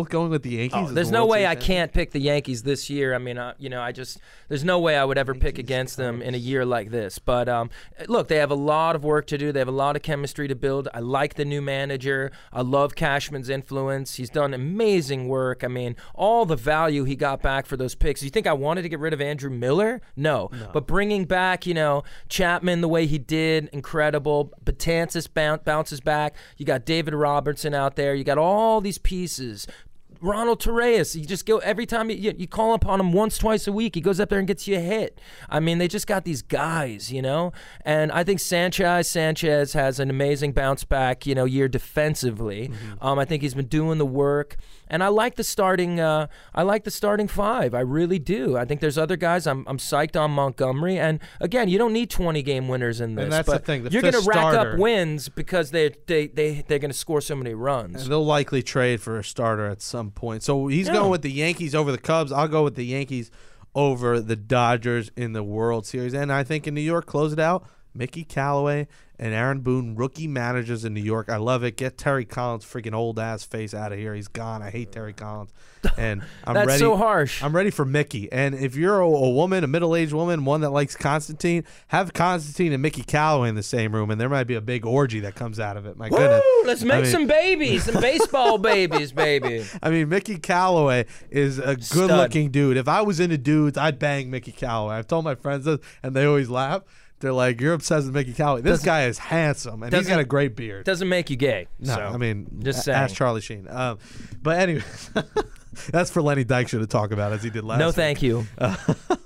both going with the Yankees? Oh, as there's the no World way Series I champions? can't pick the Yankees this year. I mean, uh, you know, I just there's no way I would ever pick against them in a year like this. But um, look, they have a lot of work to do. They have a lot of chemistry to build. I like the new manager. I love Cashman's influence. He's done amazing work. I mean, all the value he got back for those picks. You think I wanted to get rid of Andrew Miller? No. no. But bringing back, you know, Chapman the way he did, incredible. Betances bounces back. You got David Robertson out there. You got all these pieces. Ronald Torreyes, you just go every time you, you call upon him once, twice a week, he goes up there and gets you a hit. I mean, they just got these guys, you know? And I think Sanchez Sanchez has an amazing bounce back, you know, year defensively. Mm-hmm. Um, I think he's been doing the work. And I like the starting uh, I like the starting five. I really do. I think there's other guys. I'm I'm psyched on Montgomery. And again, you don't need twenty game winners in this. And that's but the thing. The you're going to rack starter, up wins because they they they they're going to score so many runs. And they'll likely trade for a starter at some point. So he's Yeah. going with the Yankees over the Cubs. I'll go with the Yankees over the Dodgers in the World Series. And I think in New York, close it out, Mickey Callaway and Aaron Boone, rookie managers in New York. I love it. Get Terry Collins' freaking old-ass face out of here. He's gone. I hate Terry Collins. And I'm That's ready. so harsh. I'm ready for Mickey. And if you're a, a woman, a middle-aged woman, one that likes Constantine, have Constantine and Mickey Callaway in the same room, and there might be a big orgy that comes out of it. My Woo! goodness. Let's make I mean, some babies, some baseball babies, baby. I mean, Mickey Callaway is a good-looking dude. If I was into dudes, I'd bang Mickey Callaway. I've told my friends this, and they always laugh. They're like, you're obsessed with Mickey Callaway. This Doesn't- guy is handsome, and he's doesn't- got a great beard. Doesn't make you gay. No, so, I mean, just a- saying. ask Charlie Sheen. Um, but anyway, that's for Lenny Dykstra to talk about, as he did last No, week. thank you. Uh,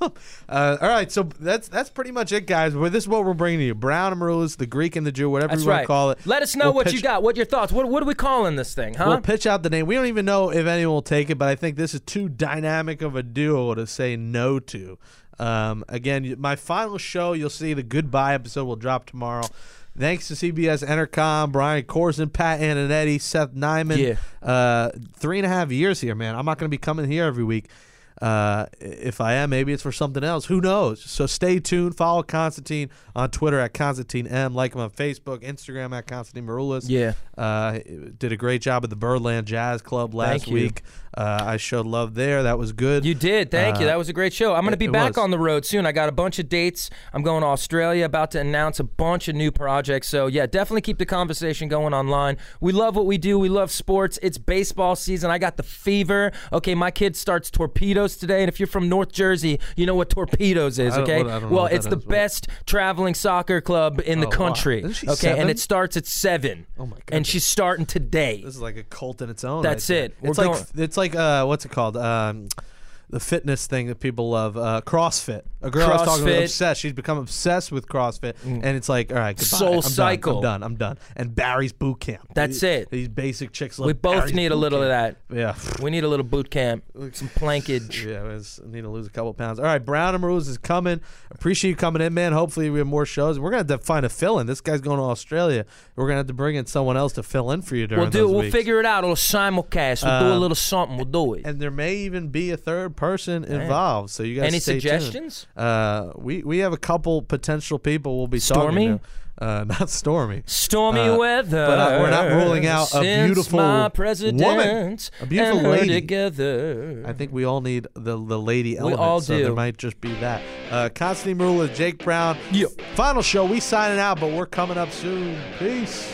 uh, all right, so that's that's pretty much it, guys. Well, this is what we're bringing to you: Brown and Maroulis, the Greek and the Jew, whatever That's you want right. to call it. Let us know We'll what pitch- you got. What are your thoughts? What what are we calling this thing, huh? We'll pitch out the name. We don't even know if anyone will take it, but I think this is too dynamic of a duo to say no to. Um, again, my final show, you'll see the goodbye episode will drop tomorrow. Thanks to C B S Entercom, Brian Corson, Pat Antonetti, Seth Nyman. Yeah. Uh, three and a half years here, man. I'm not going to be coming here every week. Uh, if I am, maybe it's for something else. Who knows? So stay tuned. Follow Constantine on Twitter at Constantine M. Like him on Facebook, Instagram at Constantine Maroulis. Yeah. Uh, did a great job at the Birdland Jazz Club last Thank you. week. Uh, I showed love there. That was good. You did. Thank you. Uh, That was a great show. I'm going to it- be it back was. on the road soon. I got a bunch of dates. I'm going to Australia, about to announce a bunch of new projects. So, yeah, definitely keep the conversation going online. We love what we do. We love sports. It's baseball season. I got the fever. Okay, my kid starts Torpedoes today. And if you're from North Jersey, you know what Torpedoes is, I don't- okay? what- I don't know well, what it's that the is, but- best traveling soccer club in the Oh, wow. country. Isn't she okay, seven? and it starts at seven. Oh, my And goodness. she's starting today. This is like a cult in its own. That's right there. it. We're It's like going- it's like uh, what's it called? Um, the fitness thing that people love, uh, CrossFit. A girl I was talking CrossFit. about obsessed. She's become obsessed with CrossFit, and it's like, all right, goodbye. Soul I'm Cycle. Done, I'm done. I'm done. And Barry's boot camp. That's These- it. These basic chicks love We both Barry's need a boot little of camp. that. Yeah. We need a little boot camp, some plankage. Yeah, I was- I need to lose a couple pounds. All right, Brown and Maroulis is coming. Appreciate you coming in, man. Hopefully we have more shows. We're gonna have to find a fill-in. This guy's going to Australia. We're gonna have to bring in someone else to fill in for you during We'll do. those We'll weeks. figure it out. A little simulcast. We'll do a Um, little something. We'll do it. And there may even be a third person involved. So you guys Any stay tuned. suggestions? Uh, we we have a couple potential people we'll be Stormy? talking to. Uh, not Stormy. Stormy Uh, weather. but, uh, we're not ruling out a since beautiful my president woman. A beautiful and her lady. together. I think we all need the the lady element. all so there do. might just be that. Uh, Constantine Maroulis, Jake Brown. Yep. Final show. We signing out, but we're coming up soon. Peace.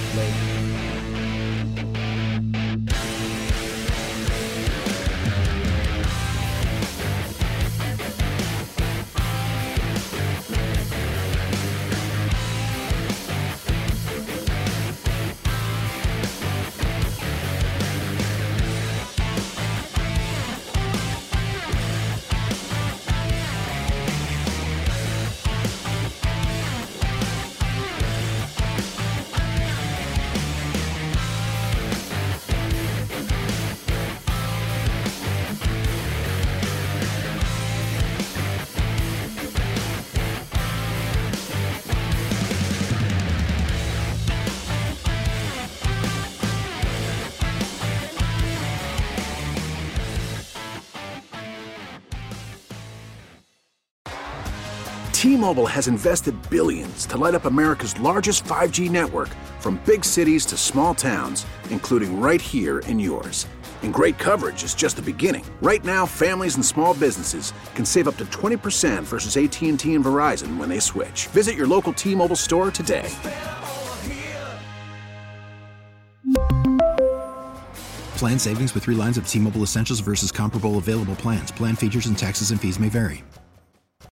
T-Mobile has invested billions to light up America's largest five G network, from big cities to small towns, including right here in yours. And great coverage is just the beginning. Right now, families and small businesses can save up to twenty percent versus A T and T and Verizon when they switch. Visit your local T-Mobile store today. Plan savings with three lines of T-Mobile Essentials versus comparable available plans. Plan features and taxes and fees may vary.